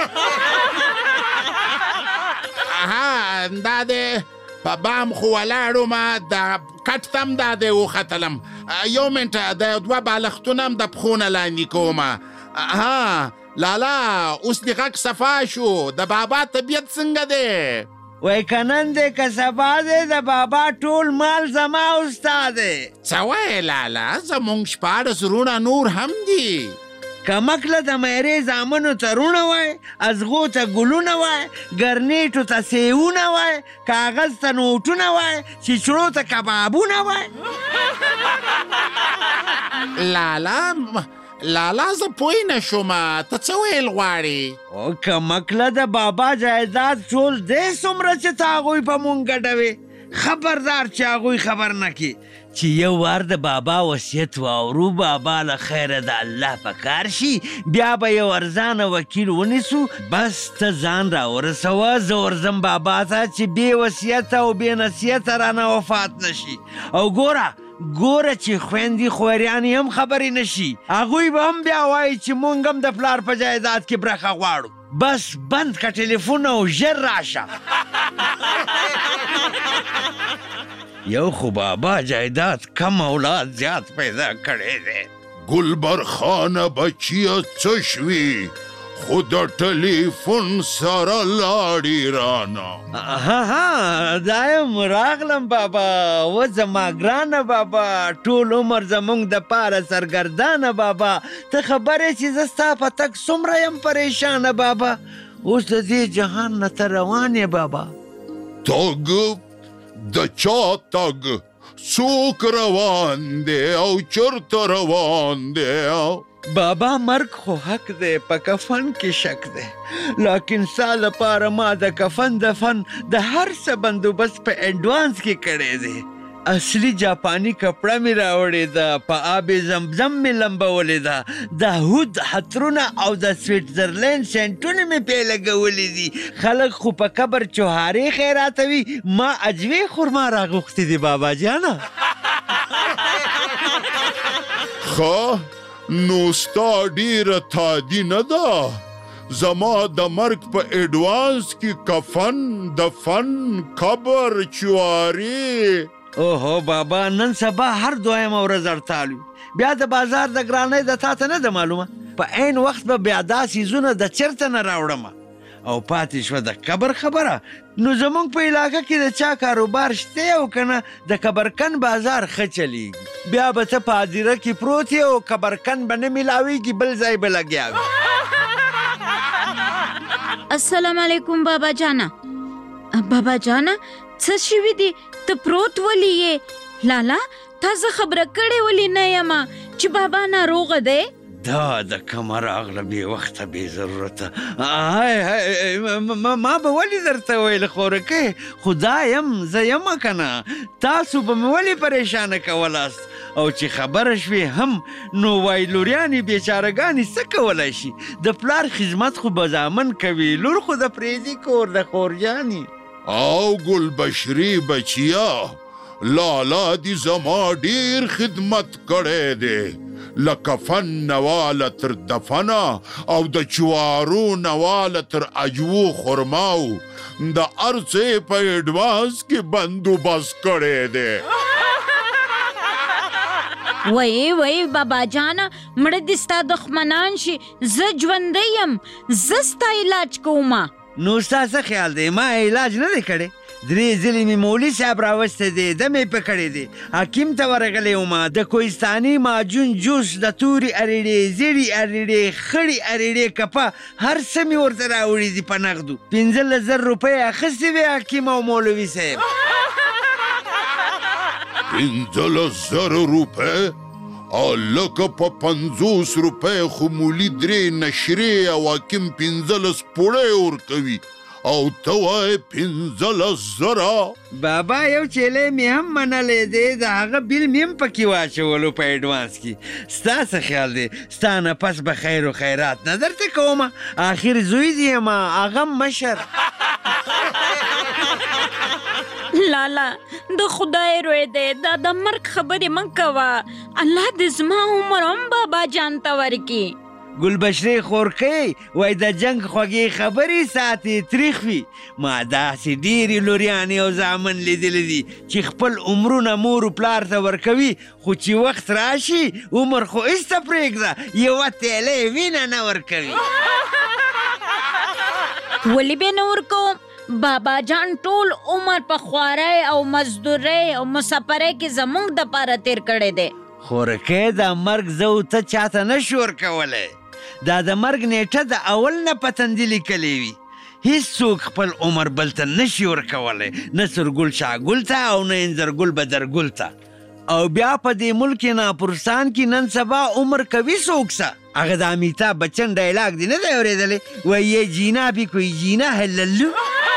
ها دا دی په بام خو ولاړم د کټ ته هم دا دی وختلم یو منټه د دوه بالښتونه هم د پښو نه لاندې کوم ها لالا اوس دې غږ صفا شو د بابا طبیعت څنګه دی وای که نن دی که سبا دی د بابا ټول مال زما او ستا دی څه وایې لالا زمونږ شپاړس وروڼه نور هم دي کمکله د میرې زامنو ته روڼه وای ازغو ته ګلونه وای ګرنیټو ته سیونه وای کاغذ ته نوټونه وای چیچړو ته کبابونه وای لالا لالا زه پوی نه شوم ته څه ویل غواړې او کمکله د بابا جایداد ټول دی څومره چې ته هغوی په مونږ ګټوې خبردار چې هغوی خبر نه کړي چې یو وار د بابا وصیت واورو بابا له خیره د الله په کار شي بیا به یو ارزانه وکیل ونیسو بس ته ځان راورسوه زه ورځم بابا ته چې بې وصیته او بې نصیحته رانه وفات نشي او ګوره ګوره چې خویندې خوریانې هم خبرې نشي هغوی به هم بیا وایي چې مونږ هم د پلار په جایداد کې برخه غواړو بس بند که ټلیفون او ژر راشه یو خو بابا جایداد کم اولاد زیات پیدا کړی دی ګلبر خانه بچیه څه شوي خو د ټلیفون سره لاړې رانه ها ها دا یم راغلم بابا و زما ګرانه بابا ټول عمر زمونږ دپاره سرګردانه بابا ته خبرې چې زه ستا په تګ څومره یم پریشانه بابا اوس د دې جهان نه ته روان یې بابا تګ د چا تګ څوک روان دی او چرته روان دی بابا مرګ خو حق دی په کفن کې شک دی لیکن ستا لپاره ما د کفن دفن د هر څه بندوبست په اډوانس کې کړی دی اصلي جاپاني کپړه مې راوړې ده په آب زمزم مې لمبولې ده د هود حترونه او د سویټزرلینډ سینټونه مې پې لګولې دي خلک خو په قبر چوهارې خیراتوي ما اجوې خرما راغوښتې دي بابا جانه ښه نو ستا ډېره تادي نه ده زما د مرګ په اډوانس کې کفن دفن قبر چوارې اوهو بابا نن سبا هر دویمه ورځ هړتال وي بیا د بازار د ګرانۍ د تا ته نه ده معلومه په عین وخت به بیا دا څیزونه د چېرته نه راوړمه او پاتې شوه د قبر خبره. نو زمونږ په علاقه کې د چا کاروبار شته او که نه د قبرکن بازار ښه چلیږي. بیا به ته په هدیره کې پروت یې او قبرکن به نه میلاویږي، بل ځای به لګیا وي. السلام علیکم بابا جانا. بابا جانا څه شوي دي؟ ته پروت ولې یې؟ لالا تا زه خبره کړې ولې نه یم چې بابا ناروغه دی؟ دا د کومه راغله بې وخته بې ضرورته؟ ما به ولې درته ویل خورکۍ، خو دا یم زه یمه که نه، تاسو به مې ولې پریشانه کولاست؟ او چې خبره شوې هم نو وایلوریانې بیچارهګانې څه کولی شي؟ د پلار خدمت خو به زامن کوي، لور خو د پریزي کور د خورجانې. او ګل بشري بچیا، لالا دی زما ډیر خدمت کړی دی، لکه فن نواله تر دفنه او د چوارو نواله تر اجوو خرماو د ارڅې په ایډوانس کې بندوبست کړی دی. وای وای بابا جانا، مړه دې ستا دښمنان شي، زه ژوندی یم، زه ستا علاج کوم. نو ستا څه خیال دی ما علاج نه دی کړی؟ درې ځلې مې مولي صاحب راوستی دی، دم یې په کړی دی، حکیم ته ورغلی وم، د کوهستاني ماجون جوس، د تورې اریړې، زیړې اریړې، خړې اریړې کپه، هر څه مې ورته راوړي دي په نغدو. پنځلس زر روپۍ اخیستې وې حکیم او مولوي صاحب. پنځلس زره روپۍ؟ لکه په پنځوس روپۍ خو مولي درې نشرې او حکیم پنځلس پوړۍ ورکوي او ته وایې پنځلس زره؟ بابا یو چیلی مې هم منلی دی، د هغه بیل مې هم پکې واچولو په ایډوانس کې. ستا څه خیال دی؟ ستا نه پس به خیر و خیرات نه درته کومه، آخر زوی دی یم، هغه مشر. لالا د خدای روی دی، دا د مرګ خبرې مه کوه، الله دې زما عمر هم بابا جان ته ورکړي. ګلبشرې خورکۍ وای د جنګ خوږې خبرې ساتې تریخ وي. ما داسې ډېرې لوریانې او زامن لیدلی دي چې خپل عمرونه مور و پلار ته ورکوي، خو چې وخت راشي عمر خو ایسته پرېږده، یوه تیلی وینه نه ورکوي. ولې به نه ورکوم؟ بابا جان ټول عمر په خوارۍ او مزدورۍ او مسافرۍ کې زموږ دپاره تیر کړی دی. خورکۍ دا مرګ زه او ته چاته نه شو ورکولی، دا د مرګ نیټه د اول نه په تندي لیکلې وي. هیڅوک خپل عمر بل ته نه شي ورکولی، نه سرګل شاګل ته او نه انځرګل بدرګل ته. او بیا په دې ملک ناپرسان کې نن سبا عمر کوي څوک څه. هغه د امیتاب بچن ډایلاګ دی نه دی اورېدلی؟ وایي یې جینا بھی کوئی جینا ہے للو.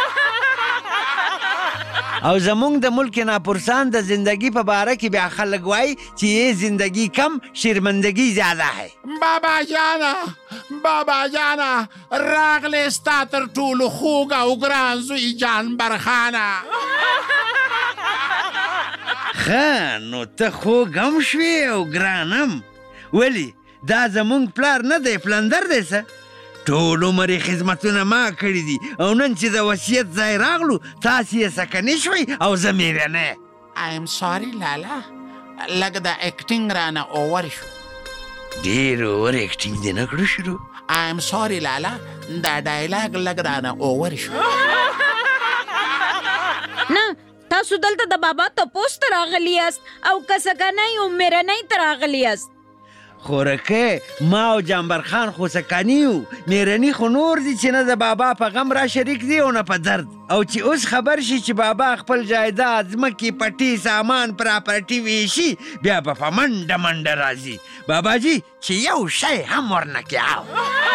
او زمونږ د ملک ناپرسان د زندگی په باره کې بیا خلک وایي چې یې زندگی کم شرمندگی زیاده ہے. بابا جانا، بابا جانا، راغلی ستا تر ټولو خوږ او ګران زوی جان برخانه. ښه نو ته خوږ هم شوې او ګران هم. ولې دا زمونږ پلار نه دی، پلندر دی څه؟ ټول عمر یې خدمتونه ما کړي دي او نن چې د وصیت ځای راغلو تاسې یې سکنې شوئ او زه میرنی. ایم ساري لالا، لږ د اکټینګ رانه اوور شو. ډېر اوور اکټینګ دې نه کړو شروع؟ ایم ساري لالا، دا ډایلاګ لږ رانه اوور شو. نه تاسو دلته د بابا تپوس ته راغلی یاست او که سکنۍ او میرنۍ ته راغلی یاست. خورکۍ ما او جانبر خان خو سکاني یو، میرني خو نور دي چې نه د بابا په غم را شریک دي او نه په درد. او چې اوس خبر شي چې بابا خپل جایداد ځمکې پټي سامان پراپرټي ویشي بیا به په منډه منډه راځي بابا جي چې یو شی هم ورنه کړو.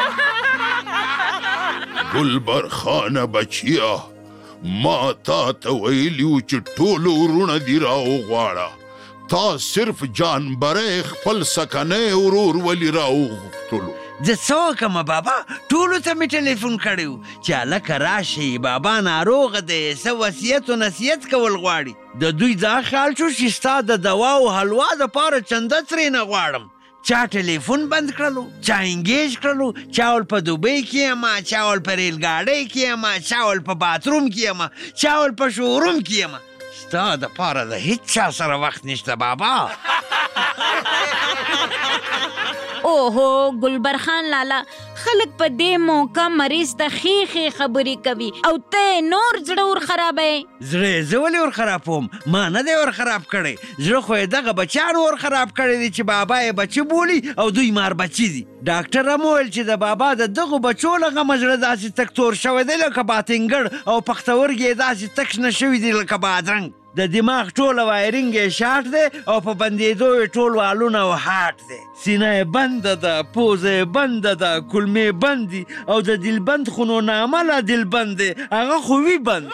ګلبر خانه بچیا، ما تا ته ویلي و چې ټولو ورونه دي راوغواړه، تا صرف جانبری خپل سکنۍ ورور ولې راوغوښتلو. زه څه وکړمه بابا، ټولو ته مې ټلیفون کړی و چې هلکه راشئ بابا ناروغه دی، څه وصیت و نصیحت کول غواړي. د دوی دا خیال شو چې ستا د دوا او حلوا دپاره چنده ترېنه غواړم. چا ټلیفون بند کړلو، چا انګیج کړلو، چا ول په دوبۍ کې یمه، چا ول په ریل ګاډۍ کې یمه، چا ول په باتروم کې یمه، چا ول په شوروم کې یمه. ستا دپاره د هیڅ چا سره وخت نشته بابا. اوهو ګلبر خان لالا خلک په دې موقع مریض ته خېخې خبرې کوي او ته نور زړه ور خرابې. زړه زه ولې ور خرابوم؟ ما نه دی ور خراب کړی. زړه خو یې دغه بچیانو ور خراب کړی دی چې بابا یې بچي بولي او دوی مار بچي دي. ډاکټر هم وویل چې د بابا د دغو بچو له غمه زړه داسې تک تور شوی دی لکه باتنګړ او پښتورګي یې داسې تک شنه شوي دي لکه بادرنګ. د دماغ ټوله وایرنګ یې شاټ دی او په بندېدو یې ټول والونه او هاټ دی. سینه یې بنده ده، پوزه یې بنده ده، کلمې بند دي او د دلبند خو نو نامله دلبند دی، هغه خو وي بند.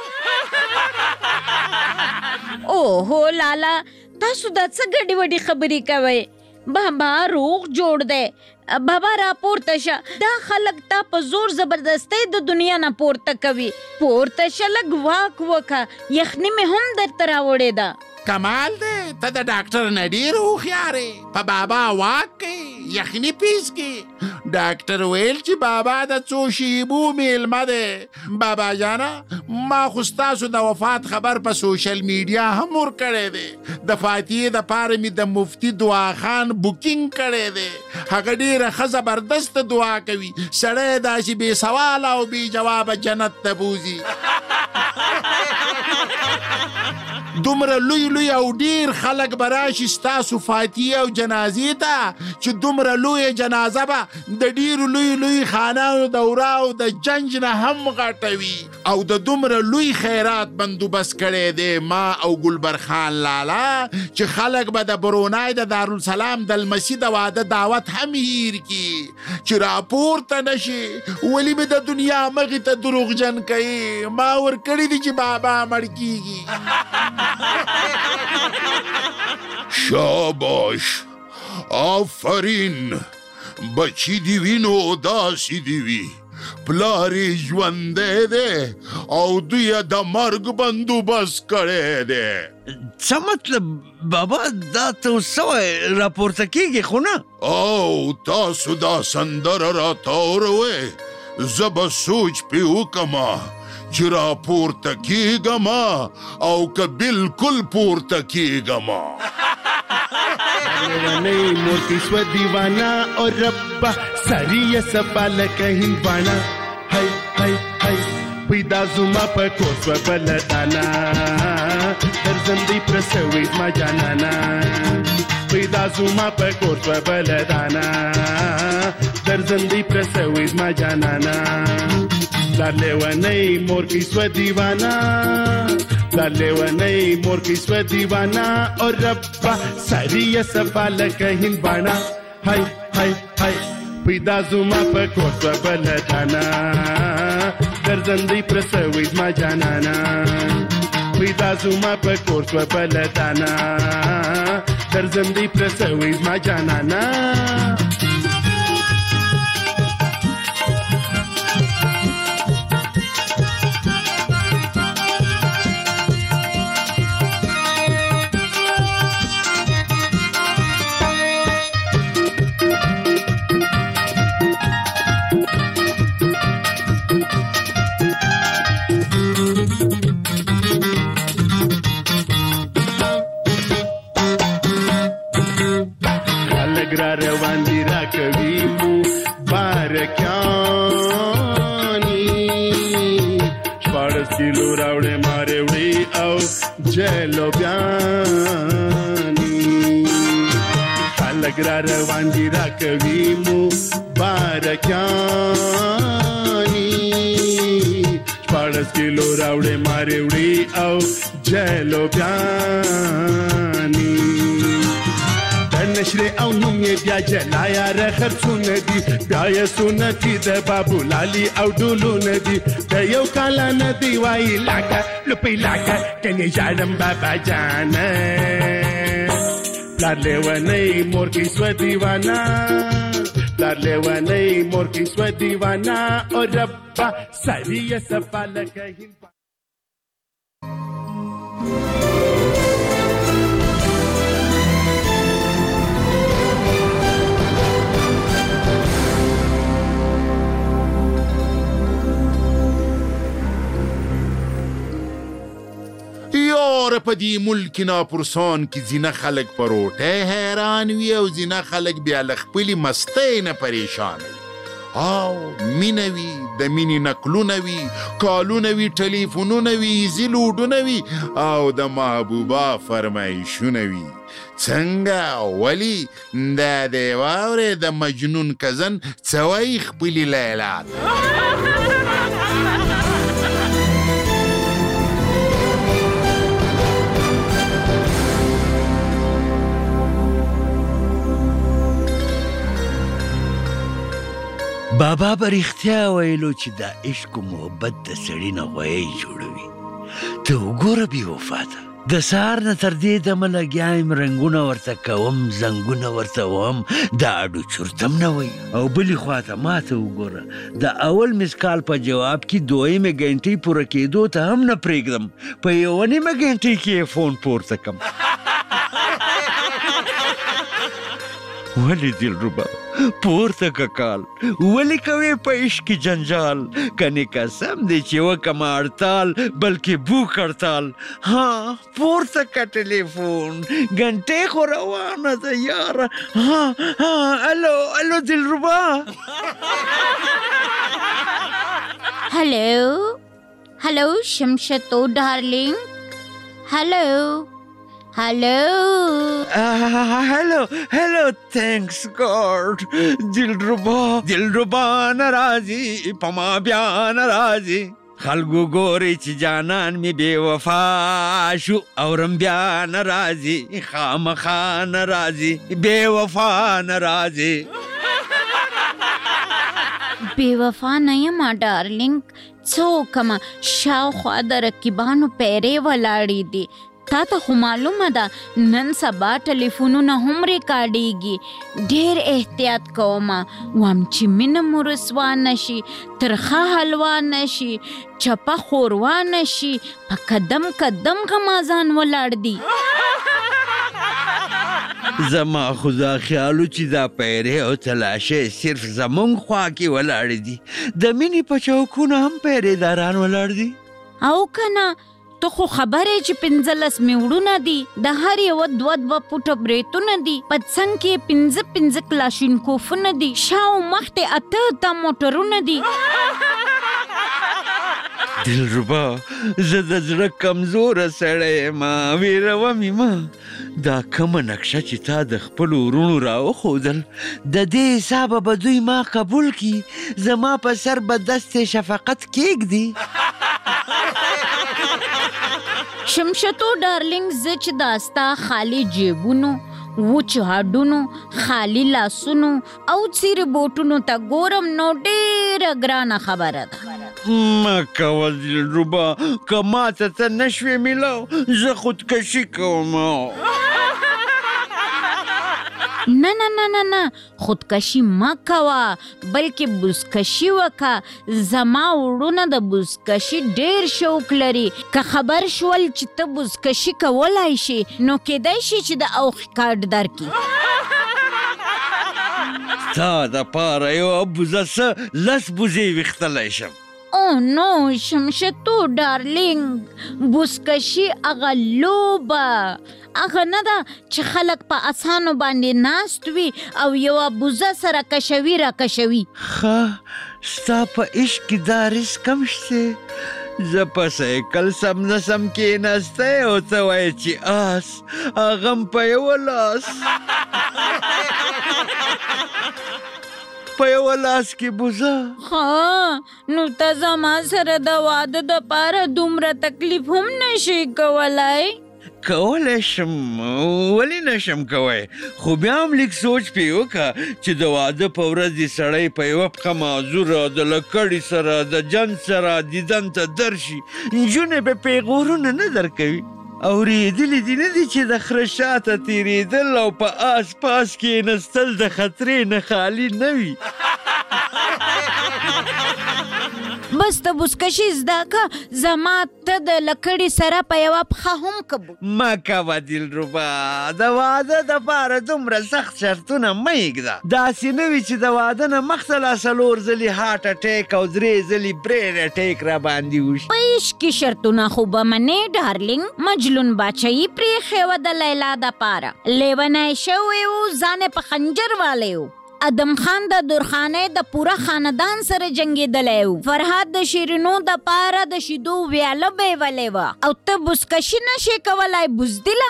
اوهو لالا تاسو دا څه ګډې وډې خبرې کوئ؟ بابا روغ جوړ دی. بابا را پورته شه. دا خلک تا په زور زبردستی د دنیا نه پورته کوي. پورته شه لږ واک وکړه. یخني مې هم درته راوړې ده. کمال دی ته د ډاکټر نه ډېر هوښیار یې. په بابا واک کوي، یخني پیس کوي. ډاکټر ویل چې بابا د څو شیبو میلمه دی. بابا جانا ما خو ستاسو د وفات خبر په سوشل میډیا هم ورکړی دی. د فاتحې دپاره مې د مفتي دعا خان بوکینګ کړی دی. هغه ډېره ښه زبردست دعا کوي. سړی داسې بې سواله او بې جوابه جنت ته بوځي. دومره لوی لوی او ډیر خلک به راشي ستاسو فاتحې او جنازې ته چې دومره لویه جنازه به د ډیرو لوی لوی خانانو د وراو د جنج نه هم غټه وي. او د دومره لوی خیرات بندوبست کړی دی ما او ګلبر خان لالا چې خلک به د برونای د دارالسلام د لمسي د واده دعوت هم هیر کی چې راپورته نشي. ولې مې د دنیا مخې ته دروغجن کوي؟ ما ورکړي دي چې بابا مړ کیږي. شاباش، آفرین، بچی دی وی نو داسی دی وی. پلاری ژوندی دی او دوی د مرګ بندوبست کړی دی. څه مطلب بابا دا ته څه وایې راپورته کېږي خو نه؟ او تاسو دا سندره راته واوروئ، زه به سوچ پې وکړمه چې راپورته کېږم او که بلکل پورته کېږم. لیونی مور کی سو دیوانا اور ربا ساری سپا لکه هندوانا. هی هی هی پیدا زما په کوڅ و بلدانا در زندې پرسوي ما جانانا. پیدا زما په کوڅ و بلدانا در زندې پرسوي ما جانانا. دا لیونی مور کی سو دیوانا، دا لیونی مور کی سو دیوانا اور ربا ساری صفا لکه هندوانا. هی هی هی پیدا زما په کوڅ و بلدانا در زندې پرسوي ما جانانا. پیدا زما په کوڅ و بلدانا در زندې پرسوي ما جانانا. روان دي راکوي مو بارکیانی. شپاړس کیلو راوړې مارې وړې او جلو بیانی. خلک را روان دي راکوي مو بارکیانی. شپاړس کیلو راوړې مارې وړې او جلو بیانی. نشره او نوم یې بیا جلایا رخرڅونه دي، بیا یې سنتي د بابو لالي او ډولونه دي. د یو کال نه دی وایي لاکه لپی لاکه کنې ژاړم بابا جانه. پلار لیونی مور کی سو دیوانا، پلار لیونی مور کی سو دیوانا او ربا ساری صفا لکه هندوانا. یا ګوره په دې ملک ناپرسان کې ځینه خلک په روټۍ حیران وي او ځینه خلک بیا له خپلې مستۍ نه پریشان وي او مینه وي د مینې نقلونه وي کالونه وي ټلیفونونه وي ایزي لوډونه وي او د محبوبه فرمایشونه وي څنګه ولې دا دی واورې د مجنون کزن څه وایي خپلې لیلا ته بابا به رښتیا ویلو چې دا عشق و محبت د سړي نه غویی جوړوي ته وګوره بې وفا ته د سهار نه تر دې دمه لګیا یم رنګونه ورته کوم زنګونه ورته وهم دا اډو چورتم نه وایي او بلې خواته ما ته وګوره د اول مسکال په جواب کې دویمې ګنټې پوره کېدو ته هم نه پرېږدم په یوه نیمه ګنټې کې یې فون پورته کړم ولې دلربا پورته که کال ولې کوې په عشق کې جنجال کنې قسم دی چې وکړمه اړتال بلکې بوک اړتال ها پورته که ټلیفون ګنټې خو روانه ده یاره ها ها الو الو دلربا هلو هلو شمشتو ډارلینګ هلو هلو هلو هلو تھینکس گاڈ دلربا دلربا ناراضي پما بیا ناراضي خلکو ګوري چې جانان مې بې وفا شو اورم بیا ناراضي خامخا ناراضي بې وفا ناراضي بې وفا نه یم ډارلینګ څه وکړمه شاوخوا د رقیبانو پیرې ولاړې دي تا ته خو معلومه ده نن سبا ټلیفونونه هم ریکارډېږي ډېر احتیاط کومه وایم چې مینه مو رسوا نه شي ترخه حلوا نه شي چپه خوروا نه شي په قدم قدم غمازان ولاړ دي زما خو دا خیالو چې دا پیرې او تلاشې صرف زمونږ خوا کې ولاړې دي د مینې په چوکونه هم پیرېداران ولاړ دي او که نه ته خو خبرې چې پنځلس میوړونه دي د هر یوه دوه دوه فوټه بریتونه دي په څنګ کې پنځه پنځه کلاشینکوفونه دي شا او مخته اته اته موټرونه دي دلربا زه د زړه کمزوره سړی یم ویروم یې ما دا کومه نقشه چې تا د خپلو وروڼو راوښودل د دې حسابه به دوی ما قبول کي زما په سر به دست شفقت کېږدي شمشتو ډارلینګ زه چې دا ستا خالي جیبونو وچ هډونو خالي لاسونو او څیرې بوټونو ته ګورم نو ډېره ګرانه خبره ده مه کوه دلربا که ماته ته نه شوې میلاو زه خودکشي کوم نه نه نه نه نه خودکشي مه کوه بلکې بوزکشي وکړه زما وروڼه د بوزکشي ډېر شوق لري که خبر شول چې ته بوزکشي کولی شي نو کیدای شي چې د اوښ کارډ درکړي ستا دپاره یوه بوزه څه لس بوزې ویښتلی شم او نو شمشتو ډارلینګ بوزکشي هغه لوبه هغه نه ده چې خلک په اسانو باندې ناست وي او یوه بوزه سره کشوي را کشوي ښه ستا په عشق کې دا رسک هم شته زه په سایکل سم نه سم کېناستی او ته وایې چې آس هغه هم په یوه لاس په یوه لاس کې بوزه ها نو ته زما سره د واده دپاره دومره تکلیف هم نشي کولی کولی شم ولې نشم کوی خو بیا هم لیک سوچ پې وکړه چې د واده په ورځ دې سړی په یوه پښه معذوره د لکړې سره د جنس سره دیدن ته درشي نجونې به پیغورونه نه درکوي اورېدلي دي نه دي چې د خره شاته تېرېدل او په آس پاس کېنستل د خطرې نه خالي نه وي بس ته بوسکشي زده که زما ته د لکړې سره په یوه پښه هم کبو. مه کوه دلربا، د واده دپاره دومره سخت شرطونه مه ایږده. داسې نه وي چې د واده نه مخته لا څلور ځلې هارټ اټیک او درې ځلې برین اټیک را باندې وشي. په عشقي شرطونه خو به منې ډارلینګ. مجلون باچایي پرېښې وه د لیلا دپاره. لیونی شوی و، ځان یې په خنجر والی و. ادم خان د درخانۍ د پوره خاندان سره جنګېدلی و. فرهاد د شیرینو د پاره د شیدو ویاله بیولې وه او ته بوسکشي نشې کولی بزدله.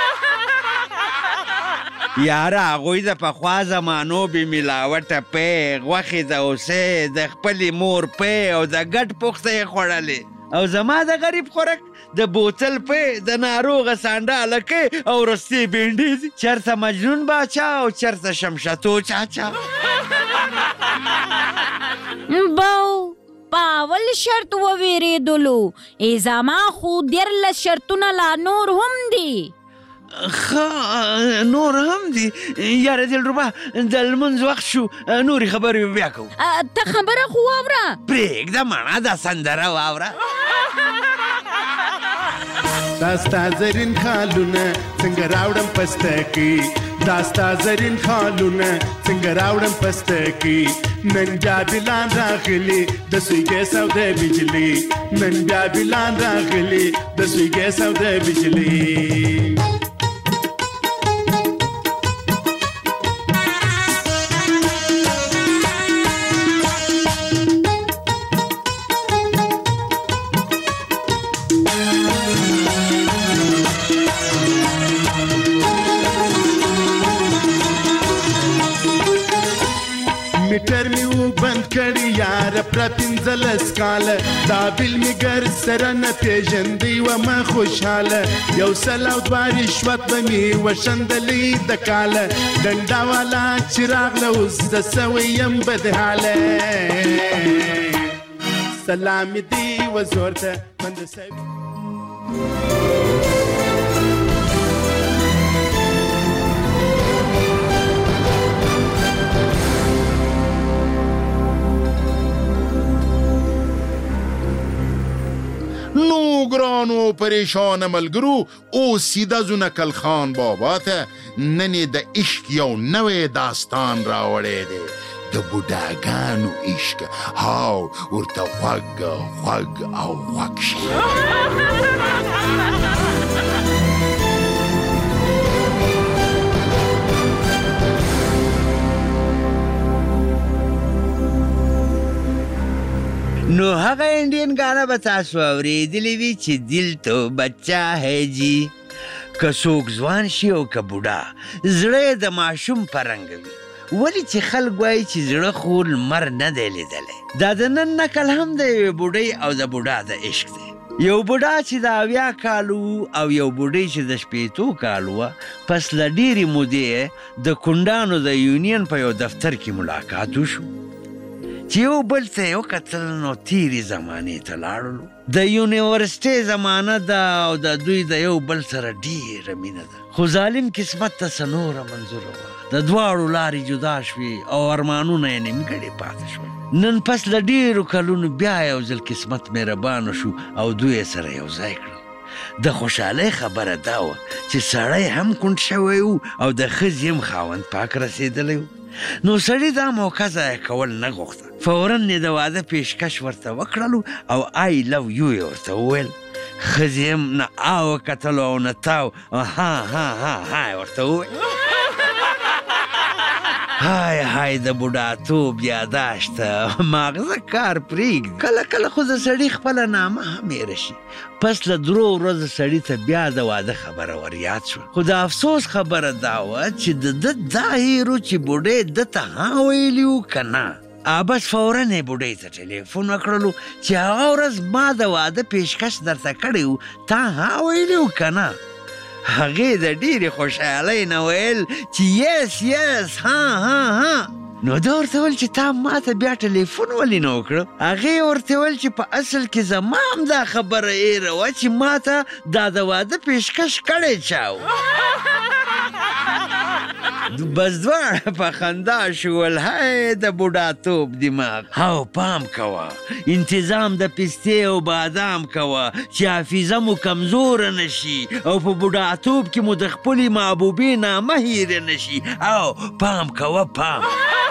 یاره هغوی د پخوا زمانو بې ملاوټه پی، غوښې د اوسې، د خپلې مور پی او د ګډ پوخته یې خوړلې. او زما د غریب خورک د بوتل پی، د ناروغه سانډه هلکې او رستې بینډې دي. چرته مجنون باچا او چرته شمشتو چاچا. باو په اول شرط وویرېدلو، ای زما خو دیارلس شرطونه لا نور هم دي. ښه نور هم دي یاره دلربا، د لمونځ وخت شو، نورې خبرې بیا کوو. ته خبره خو واوره. پرېږده مانا دا سندره واوره. دا ستا زرین خالونه څنګه راوړم پستکي، دا ستا زرین خالونه څنګه راوړم پستکي. نن بیا بلان راغلي د سوی ګیس او د بجلي، نن بیا بلان راغلي د سوی ګیس او د بجلي. میټر می و بند کړی یار پر پنځلس کاله، دا بل می ګر سره نه پیژندی و ما خوشحاله. یو سل او دوه رشوت به می وشندلې د کاله، ډنډا والا چې راغله اوس د سوی یم بدحاله. سلام دی و زور ته بند سوی. نو ګرانو پریشان ملګرو، اوس سیده ځو نکل خان بابا ته. نن یې د عشق یو نوی داستان راوړی دی، د بوډاګانو عشق. هاو ورته خوږ خوږ او خوږ شي. نو هغه انډین گانا به تاسو اورېدلی وي چې دل تو بچه ہے جی. که څوک ځوان شي او که بوډا، زړه یې د ماشوم په رنګ وي. ولې چې خلک وایي چې زړه خو لمر نه دی لیدلی. دا د نن نکل هم د یوې بوډۍ او د بوډا د عشق دی. یو بوډا چې د اویا کالو او یو بوډۍ چې د شپېتو کالو وه، پس له ډېرې مودې د کونډانو د یونین په یو دفتر کې ملاقات وشو چې یو بل ته یې وکتل. نو تېرې زمانې ته لاړلو. د یونیورسټۍ زمانه ده او د دوی د یو بل سره ډېره مینه ده، خو ظالم قسمت ته څه نوره منظوره وه. د دواړو لارې جدا شوې او ارمانونه یې نیمګړې پاتې شول. نن پس له ډېرو کلونو بیا یو ځل قسمت مهربانه شو او دوی یې سره یو ځای کړل. د خوشحالۍ خبره دا وه چې سړی هم کونډ شوی و او د ښځې هم خاوند پاک رسېدلی و. نو سړي دا موقع ضایع کول نه غوښته. فوراً یې د واده پیشکش ورته وکړلو او آی لو یو یې ورته وویل. ښځې هم نه آ وکتلو او نه تاو، ها ها ها ها یې ورته وویل. های های د بوډاتوب یاداشت ماغزه کار پرېږدي. کله کله خو د سړي خپله نامه هم هېره شي. پس له درو ورځو سړي ته بیا د واده خبره ور یاد شوه. خو د افسوس خبره دا وه چې د ده دا هیرو چې بوډۍ ده ته ها ویلي وو که نه. بس فوراً یې بوډۍ ته ټلیفون وکړلو چې هغه ورځ ما د واده پیشکش درته کړی و، تا ها ویلي وو که نه. هغې د ډېرې خوشحالۍ نه ویل چې یس یس ها ها ها. نو ده ورته ویل چې تا ما ته بیا ټلیفون ولې نه وکړه؟ هغې ورته ویل چې په اصل کې زما هم دا خبره هېره وه چې ما ته دا د واده پیشکش کړی چا و. بس دواړه په خندا شول. هی د بوډاتوب دماغ. هاو پام کوه انتظام د پستې او بادام کوه چې حافظه مو کمزوره نشي او په بوډاتوب کې مو د خپلې محبوبې نامه هیره نشي. او پام کوه پام.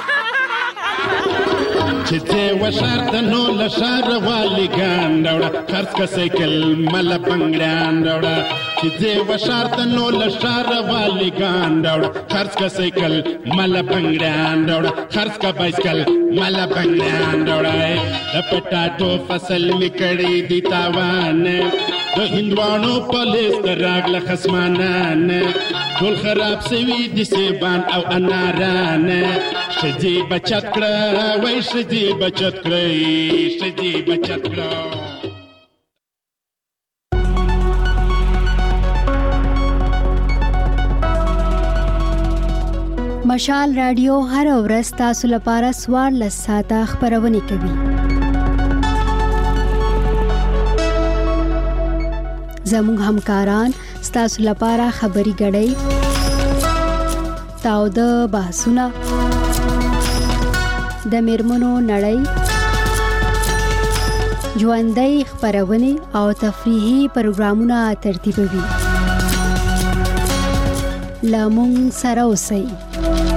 چې ځې وشار ته نو له ښاره والي ګان راوړه خرڅ که سایکل مله بنګړیان راوړه. چې ځې وشار ته نو له ښاره والي ګان راوړه خرڅ که سایکل مله بنګړیان راوړه خرڅ که بایسکل مله بنګړیان راوړه. د پټاټو فصل مې کړی دی تاوان د هندوانو په لیست راغله خصمانان ټول خراب سوي دي سیبان او اناران. ښځې بچت کړه وای ښځې بچت کړئ ښځې بچت کړه. مشال رادیو هر ورځ تاسو لپاره څوارلس ساعته خپرونه کوي. زموږ همکاران ستاسو لپاره خبري غړي تاوده بحثونه د میرمنو نړۍ ژوندۍ خبرونه او تفریحي پروګرامونه ترتیبوي. لامون سره اوسئ.